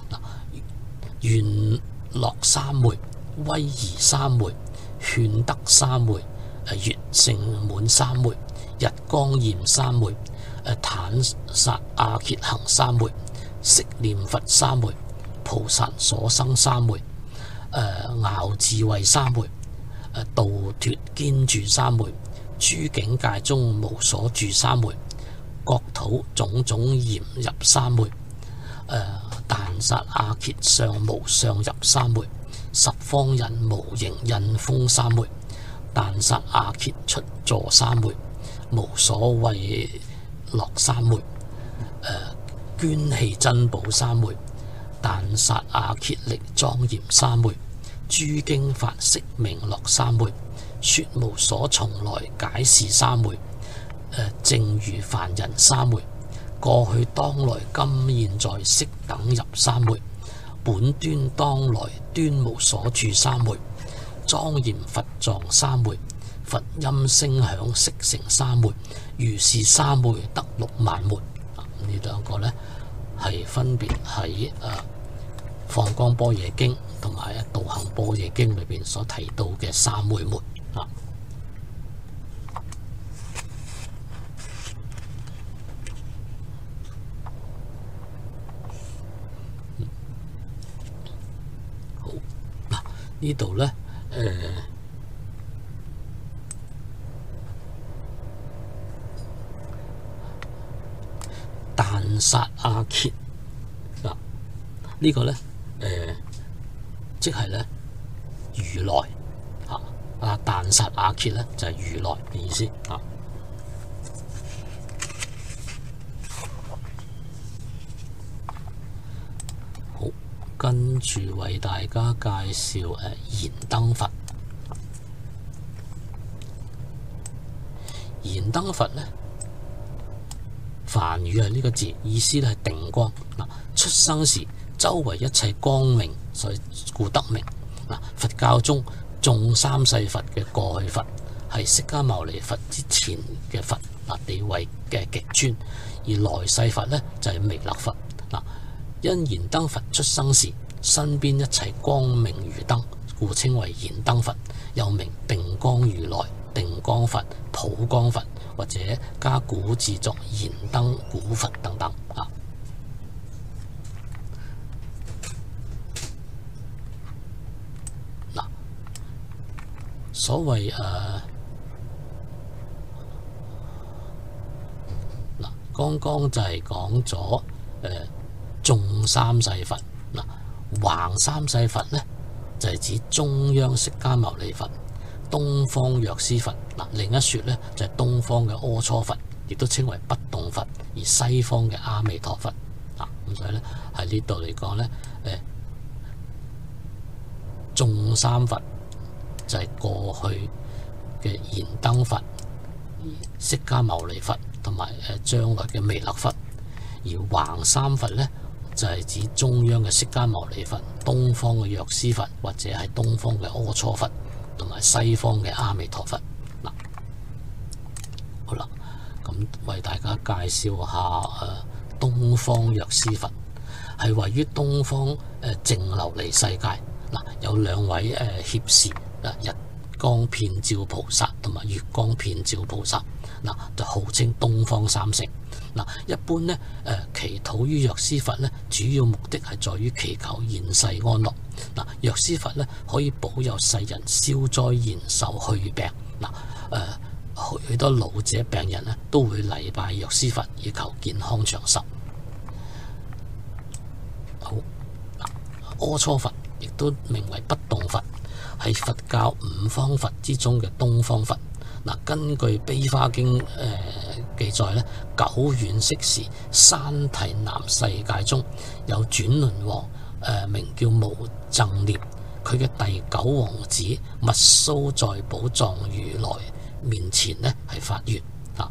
[SPEAKER 1] 願樂三昧、威儀三昧、勸德三昧、月勝滿三昧、日光焰三昧、坦薩阿羯行三昧、息念佛三昧、菩薩所生三昧、樂智慧三昧、度脫堅住三昧、諸境界中無所住三昧、國土種種嚴入三昧、但薩阿羯相無相入三昧、十方人無形印封三昧、但薩阿羯出座三昧、無所謂樂三昧、捐棄珍寶三昧、但薩阿羯力莊嚴三昧、諸經法釋名樂三昧、說無所從來解釋三昧、正如凡人三昧、過去當來今現在悉等入三昧、本端當來端無所住三昧、莊嚴佛藏三昧、佛音聲響悉成三昧。如是三昧得60000門。呢兩個呢係分別喺放光般若經同埋道行般若經裏邊所提到嘅三昧門。 呢度咧旦殺阿竭嗱，呢個咧即係咧如來啊，旦殺阿竭咧就係如來嘅意思啊。好，跟住為大家介紹燃燈佛。燃燈佛咧，梵語係呢個字，意思咧係定光嗱。出生時周圍一切光明，所以故得名嗱。佛教中眾三世佛嘅過去佛係釋迦牟尼佛之前嘅佛嗱，地位嘅極尊，而來世佛咧就係彌勒佛嗱。因燃燈佛出生時身邊一切光明如燈，故稱為燃燈佛，又名定光如來、定光佛、普光佛，或者加古字作燃燈古佛等等啊。嗱，所謂嗱，剛剛就係講咗眾三世佛嗱，橫三世佛咧就係指中央釋迦牟尼佛、東方藥師佛嗱，另一說咧就係東方嘅阿閦佛，亦都稱為不動佛，而西方嘅阿彌陀佛啊。咁所以咧喺呢度嚟講咧，眾三佛就係過去嘅燃燈佛、釋迦牟尼佛同埋將來嘅彌勒佛，而橫三佛咧就係指中央嘅釋迦牟尼佛、東方嘅藥師佛，或者係東方嘅阿閦佛同埋西方嘅阿彌陀佛嗱。好啦，咁為大家介紹下東方藥師佛，係位於東方淨琉璃世界嗱，有兩位脅侍日光遍照菩薩同埋月光遍照菩薩嗱，就號稱東方三聖嗱。一般咧祈禱於藥師佛咧，主要目的係在於祈求現世安樂嗱。藥師佛咧可以保佑世人消災延壽去病嗱，許多老者病人咧都會禮拜藥師佛以求健康長壽。好嗱，阿閦佛亦都名為不動佛，係佛教五方佛之中嘅東方佛嗱。根據《悲華經》記載咧，久遠昔時，山提南世界中有轉輪王名叫無諍念，佢嘅第九王子密蘇在寶藏如來面前咧係發願啊，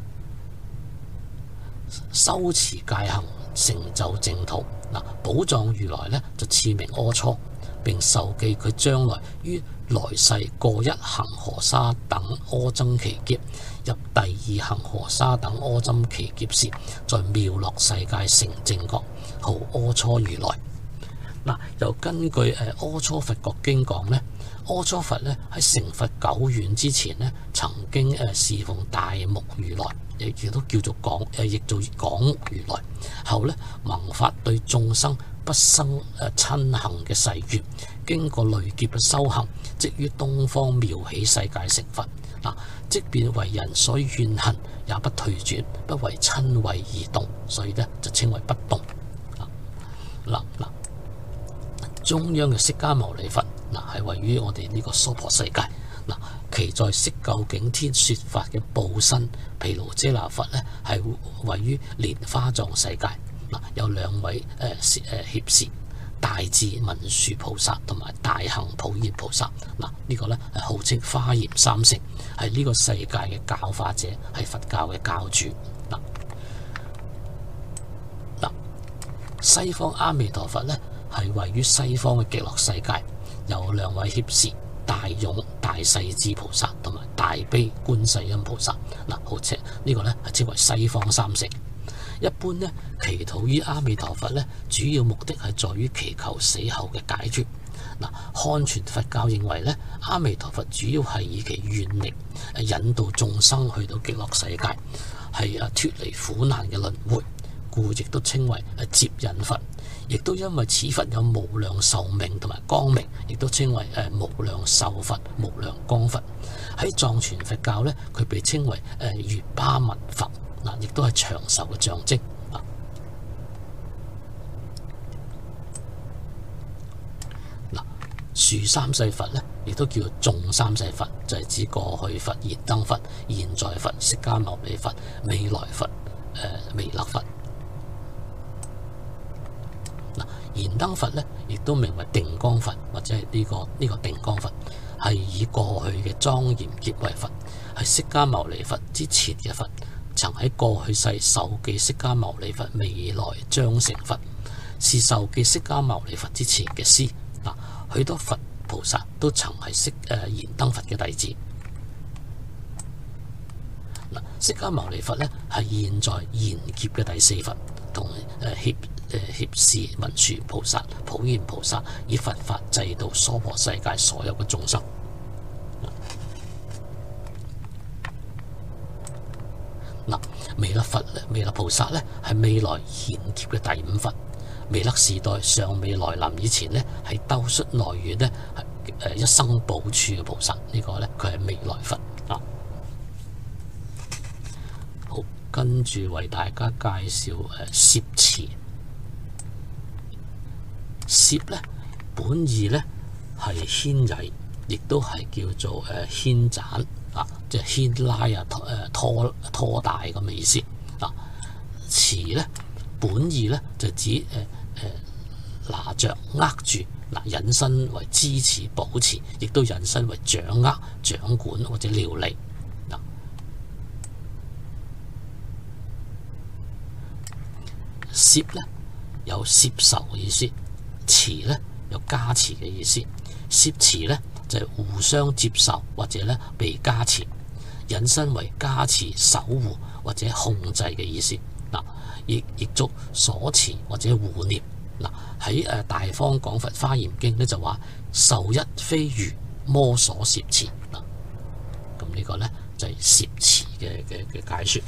[SPEAKER 1] 修持戒行，成就淨土嗱。寶藏如來咧就賜名阿閦，並授記佢將來於來世過一恒河沙等阿僧祇劫，入第二恒河沙等阿僧祇劫時，在妙樂世界成正覺，號阿閦如來嗱。又根據阿閦佛國經講咧，阿閦佛咧喺成佛久遠之前咧，曾經侍奉大目如來，亦都叫做譯做廣目如來。後咧萌發對眾生不生瞋恨嘅誓願，經過累劫嘅修行，即於東方妙喜世界成佛嗱。即便為人所怨恨，也不退轉，不為瞋恚而動，所以咧就稱為不動嗱。中央嘅釋迦牟尼佛嗱係位於我哋呢個娑婆世界嗱，其在釋究竟天說法嘅報身毗盧遮那佛咧係位於蓮花藏世界嗱，有兩位脅侍，大智文殊菩薩同埋大行普賢菩薩嗱，呢個咧係號稱華嚴三聖，係呢個世界嘅教化者，係佛教嘅教主嗱。西方阿彌陀佛咧係位於西方嘅極樂世界，有兩位脅侍，大勇大勢至菩薩同埋大悲觀世音菩薩嗱，好似呢個咧係稱為西方三聖。一般咧祈禱於阿彌陀佛咧，主要目的係在於祈求死後嘅解脫嗱。漢傳佛教認為咧，阿彌陀佛主要係以其願力引導眾生去到極樂世界，係脫離苦難嘅輪迴， 故亦都稱為接引佛。亦都因為此佛有無量壽命同埋光明，亦都稱為無量壽佛、無量光佛。喺藏傳佛教咧，佢被稱為月巴密佛，嗱，亦都係長壽嘅象徵。嗱，樹三世佛咧，亦都叫眾三世佛，就係指過去佛、燃燈佛、現在佛、釋迦牟尼佛、未來佛、彌勒佛。燃燈佛咧，亦都名為定光佛，或者係呢個定光佛，係以過去嘅莊嚴劫為佛，係釋迦牟尼佛之前嘅佛，曾喺過去世授記釋迦牟尼佛未來將成佛，是授記釋迦牟尼佛之前嘅師。嗱，許多佛菩薩都曾係燃燈佛嘅弟子。嗱，釋迦牟尼佛咧係現在現劫嘅第四佛，同脅侍文殊菩薩、普賢菩薩以佛法濟度娑婆世界所有嘅眾生。嗱，彌勒佛、彌勒菩薩咧係未來現劫嘅第五佛。彌勒時代尚未來臨以前咧，係兜率內院咧係一生補處嘅菩薩。呢個咧佢係未來佛啊。好，跟住為大家介紹攝持。攝咧本義咧係牽引，亦都係叫做牽展啊，即係牽拉啊、拖大咁嘅意思啊。持咧本義咧就指拿着、握住，嗱，引申為支持、保持，亦都引申為掌握、掌管或者料理嗱。攝咧有攝受嘅意思。持咧有加持嘅意思，攝持咧就係互相接受或者咧被加持，引申為加持、守護或者控制嘅意思。嗱，亦作所持或者護念。嗱，喺大方廣佛華嚴經咧就話受一非餘摩所攝持。嗱，咁呢個咧就係攝持嘅解說。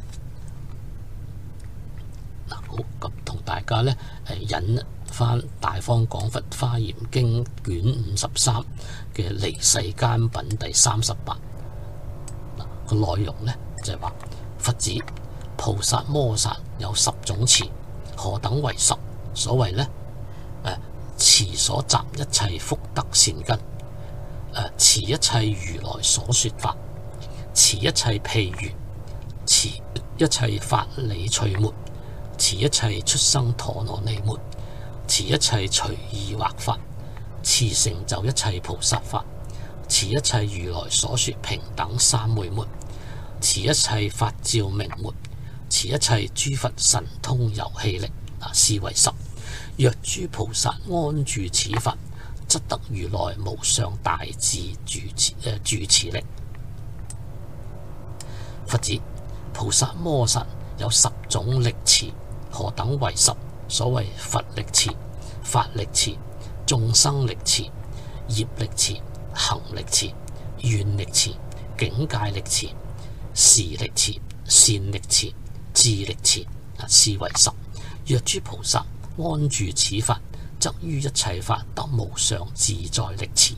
[SPEAKER 1] 嗱，好，咁同大家咧引翻大方廣佛華嚴經卷53嘅離世間品第38。嗱，個內容咧就係話佛子菩薩摩薩有10種持，何等為10？所謂咧持所集一切福德善根，持一切如來所說法，持一切譬喻，持一切法理趣門，持一切出生陀羅尼門，持一切隨意惑法，持成就一切菩薩法，持一切如來所說平等三昧門，持一切法照明門，持一切諸佛神通遊戲力，是為10。若諸菩薩安住此法，則得如來無上大智住持力。佛子菩薩摩薩有10種力持，何等為10？所謂佛力持、法力持、眾生力持、業力持、行力持、願力持、境界力持、時力持、善力持、智力持，是為10。若諸菩薩安住此法，則於一切法得無上自在力持。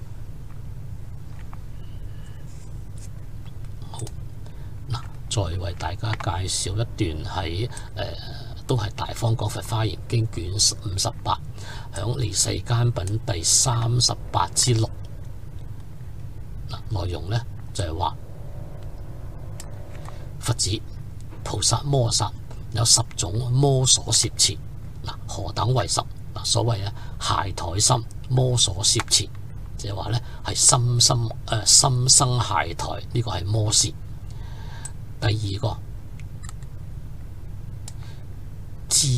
[SPEAKER 1] 好，嗱，再為大家介紹一段喺都係大方廣佛華嚴經卷58，響離世間品第38之6。內容呢就係話佛子菩薩摩薩有10種摩所攝持。何等為10？所謂懈怠心摩所攝持，即係話咧係心生懈怠，呢個係摩事。第二個自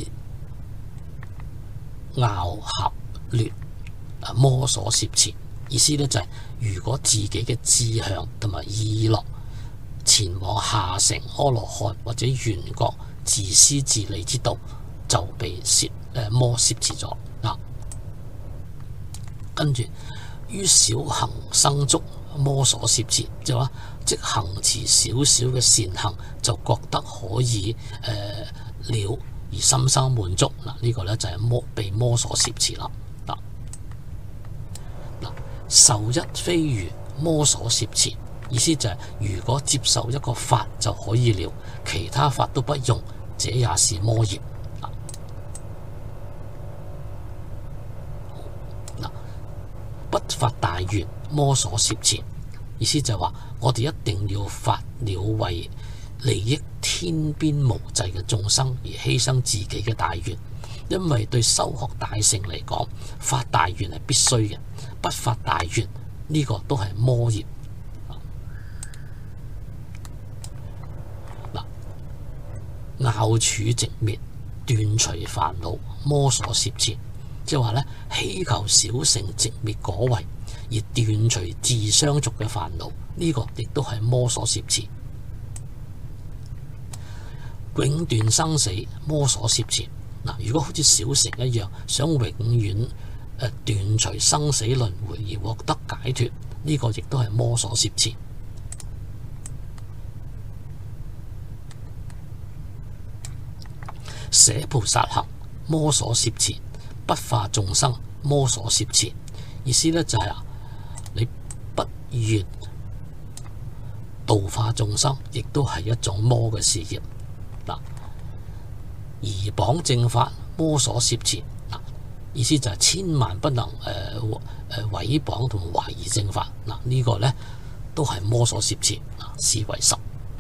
[SPEAKER 1] 拗合劣摩所攝持，意思咧就係如果自己嘅志向同埋意樂前往下乘阿羅漢或者緣覺自私自利之道，就被摩攝持咗。跟住於小行生足摩所攝持，就話即行持少少嘅善行就覺得可以了而心生滿足。嗱，呢個咧就係被魔所攝持啦。受一非餘，魔所攝持，意思就係如果接受一個法就可以了，其他法都不用，這也是魔業。不發大願，魔所攝持，意思就係話我哋一定要發了為利益天邊無際嘅眾生而犧牲自己嘅大願，因為對修學大乘嚟講，發大願係必須嘅，不發大願呢個都係魔業。拗處寂滅，斷除煩惱，魔所攝持。即係話咧，希求小乘寂滅果位而斷除自相續嘅煩惱，呢個亦都係魔所攝持。永斷生死，魔所攝持。嗱，如果好似小乘一樣，想永遠斷除生死輪迴而獲得解脫，呢個亦都係魔所攝持。捨菩薩行，魔所攝持。不化眾生，魔所攝持。意思咧就係你不願度化眾生，亦都係一種魔嘅事業。疑謗正法，魔所攝持。意思就係千萬不能毀謗同懷疑正法。呢個咧都係魔所攝持。是為十。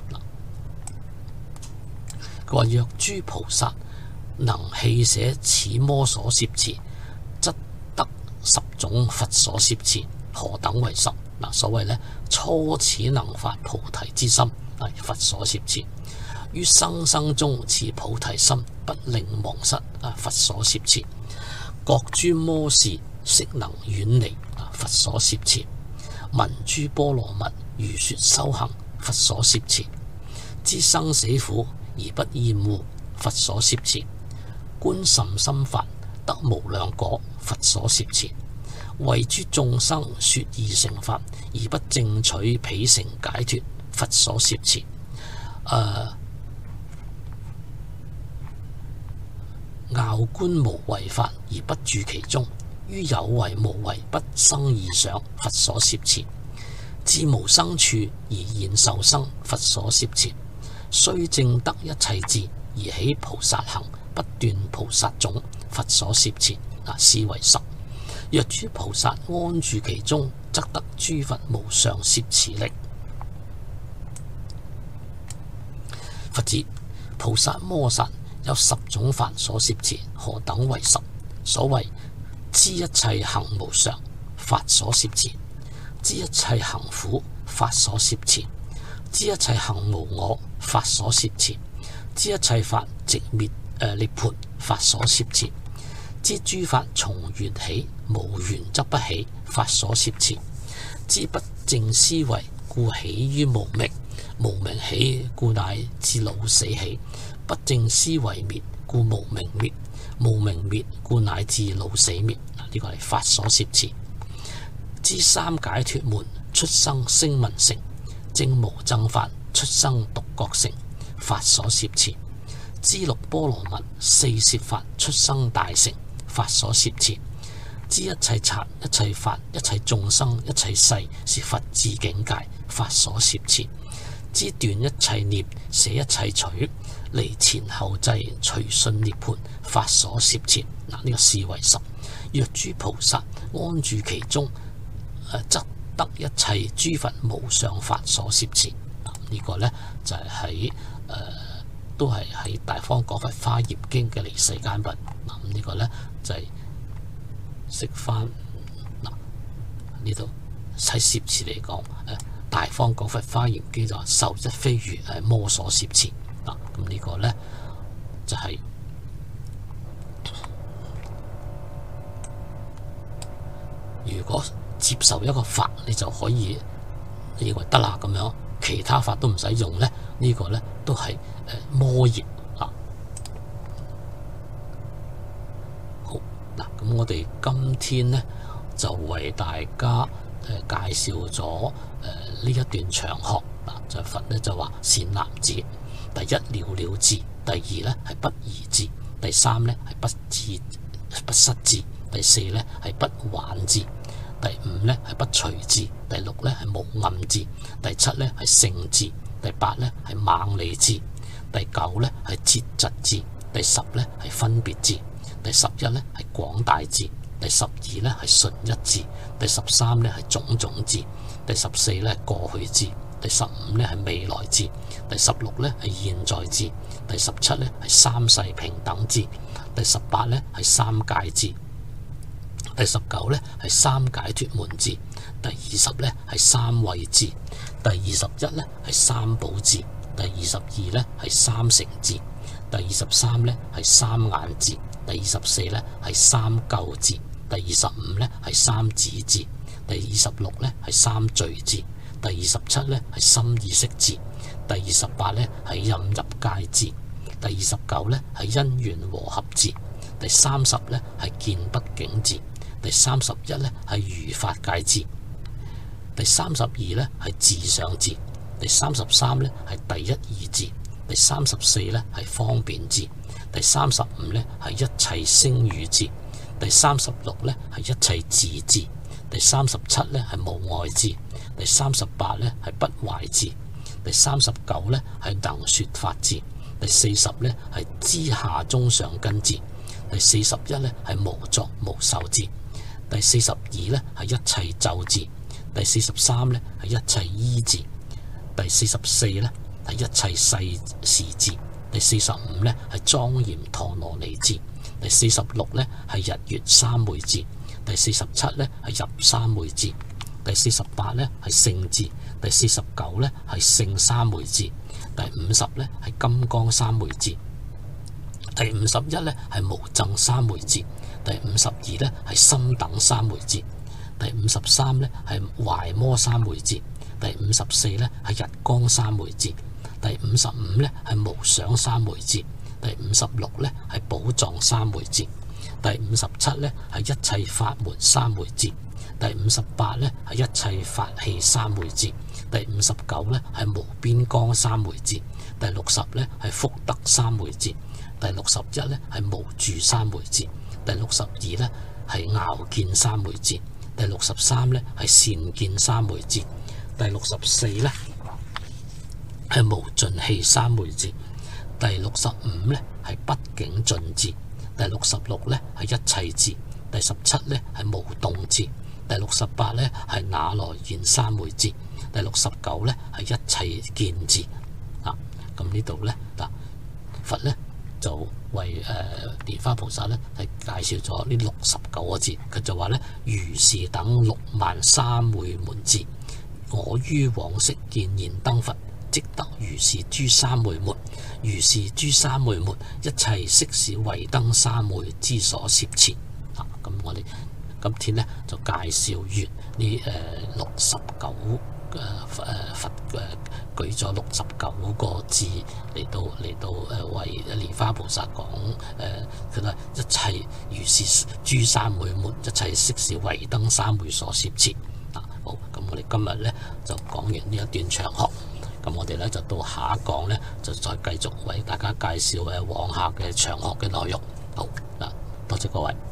[SPEAKER 1] 佢話若諸菩薩能棄捨此魔所攝持，則得十種佛所攝持。何等為十？所謂咧初始能發菩提之心，係佛所攝持。於生生中持菩提心，不令忘失，佛所攝持。覺諸魔事，悉能遠離，佛所攝持。聞諸波羅蜜，如說修行，佛所攝持。知生死苦而不厭惡，佛所攝持。觀甚深法，得無量果，佛所攝持。為諸眾生說義成法，而不正取彼成解脫，佛所攝持。樂觀無為法而不住其中，於有為無為不生異想，佛所攝持。至無生處而現受生，佛所攝持。雖證得一切智而起菩薩行，不斷菩薩種，佛所攝持。是為十。若諸菩薩安住其中，則得諸佛無上攝持力。佛子，菩薩摩薩有十種法所攝持，何等為十？所謂知一切行無常，法所攝持；知一切行苦，法所攝持；知一切行無我，法所攝持；知一切法寂滅涅槃，法所攝持；知諸法從緣起，無緣則不起，法所攝持；知不正思維，故起於無明，無明起，故乃至老死起；不正思維滅，故無明滅，無明滅，故乃至老死滅。呢個係法所攝持。知三解脫門，出生聲聞乘，證無諍法，出生獨覺乘，法所攝持。知六波羅蜜，四攝法，出生大乘，法所攝持。知一切剎、一切法、一切眾生、一切世是佛智境界，法所攝持。知斷一切念，捨一切取，離前後際，隨順涅槃，法所攝持。呢個是為十。若諸菩薩安住其中，則得一切諸佛無上法所攝持。呢個呢，就係喺都係喺《大方廣佛華嚴經》嘅離世間品。呢個呢，就係識翻呢度喺攝持嚟講，大方廣佛華嚴經就話受一非餘係魔所攝持。咁呢個呢，就係、如果接受一個法，你就可以認為得啦咁樣，其他法都唔使用呢。呢、這個呢，都係魔業啊。好嗱，咁我哋今天呢，就為大家介紹咗呢一段長學嗱，就佛呢就話善男子，第一了了知。 第二咧係不疑字，第三咧係不失字，第四咧係不挽字，第五咧係不隨字，第六咧係無暗字，第七咧係勝字，第八咧係猛利字，第九咧係節疾字，第十咧係分別字，第十一咧係廣大字，第十二咧係順一字，第十三咧係種種字，第十四咧係過去字，第十五咧係未來字，第十六咧係現在字，第十七咧係三世平等字，第十八咧係三界字，第十九咧係三解脫門字，第二十咧係三位字，第二十一咧係三寶字，第二十二咧係三成字，第二十三咧係三眼字，第二十四咧係三救字，第二十五咧係三子字，第二十六咧係三聚字，第二十七咧係心意識字，第二十八咧係引入界字，第二十九咧係因緣和合字，第三十咧係見不境字，第三十一咧係如法界字，第三十二咧係自上字，第三十三咧係第一義字，第三十四咧係方便字，第三十五咧係一切聲語字，第三十六咧係一切字字，第三十七咧係無礙字，第三十八咧係不壞字，第三十九咧係能說法字，第四十咧係知下中上根字，第四十一咧係無作無受字，第四十二咧係一切咒字，第四十三咧係一切依字，第四十四咧係一切世事字，第四十五咧係莊嚴陀羅尼字，第四十六咧係日月三昧字，第四十七咧係入三昧字，第四十八咧係聖字，第四十九咧係聖三昧字，第五十咧係金剛三昧字，第五十一咧係無諍三昧字，第五十二咧係心等三昧字，第五十三咧係懷摩三昧字，第五十四咧係日光三昧字，第五十五咧係無想三昧字，第五十六咧係寶藏三昧字，第五十七咧係一切法門三昧字，第五十八咧係一切法器三昧字，第五十九咧係無邊光三昧字，第六十咧係福德三昧字，第六十一咧係無住三昧字，第六十二咧係樂見三昧字，第六十三咧係善見三昧字，第六十四咧係無盡氣三昧字，第六十五咧係不境盡字，第六十六咧係一切字，第十七咧係無動字，第六十八咧係那來現三昧字，第六十九咧係一切見字。咁呢度咧佛咧就為蓮花菩薩咧係介紹咗呢69個字，佢就話咧如是等60000三昧門字，我於往昔見燃燈佛，即得如是諸三昧門，如是諸三昧門，一切悉是為燈三昧之所攝持。咁我哋今天咧就介紹完呢69佛舉咗69個字嚟到為蓮花菩薩講佢話一切如是諸三昧門，一切悉是為燈三昧所攝持。好，咁我哋今日咧就講完呢一段長學，咁我哋咧就到下一講咧就再繼續為大家介紹往下嘅長學嘅內容。好嗱，多謝各位。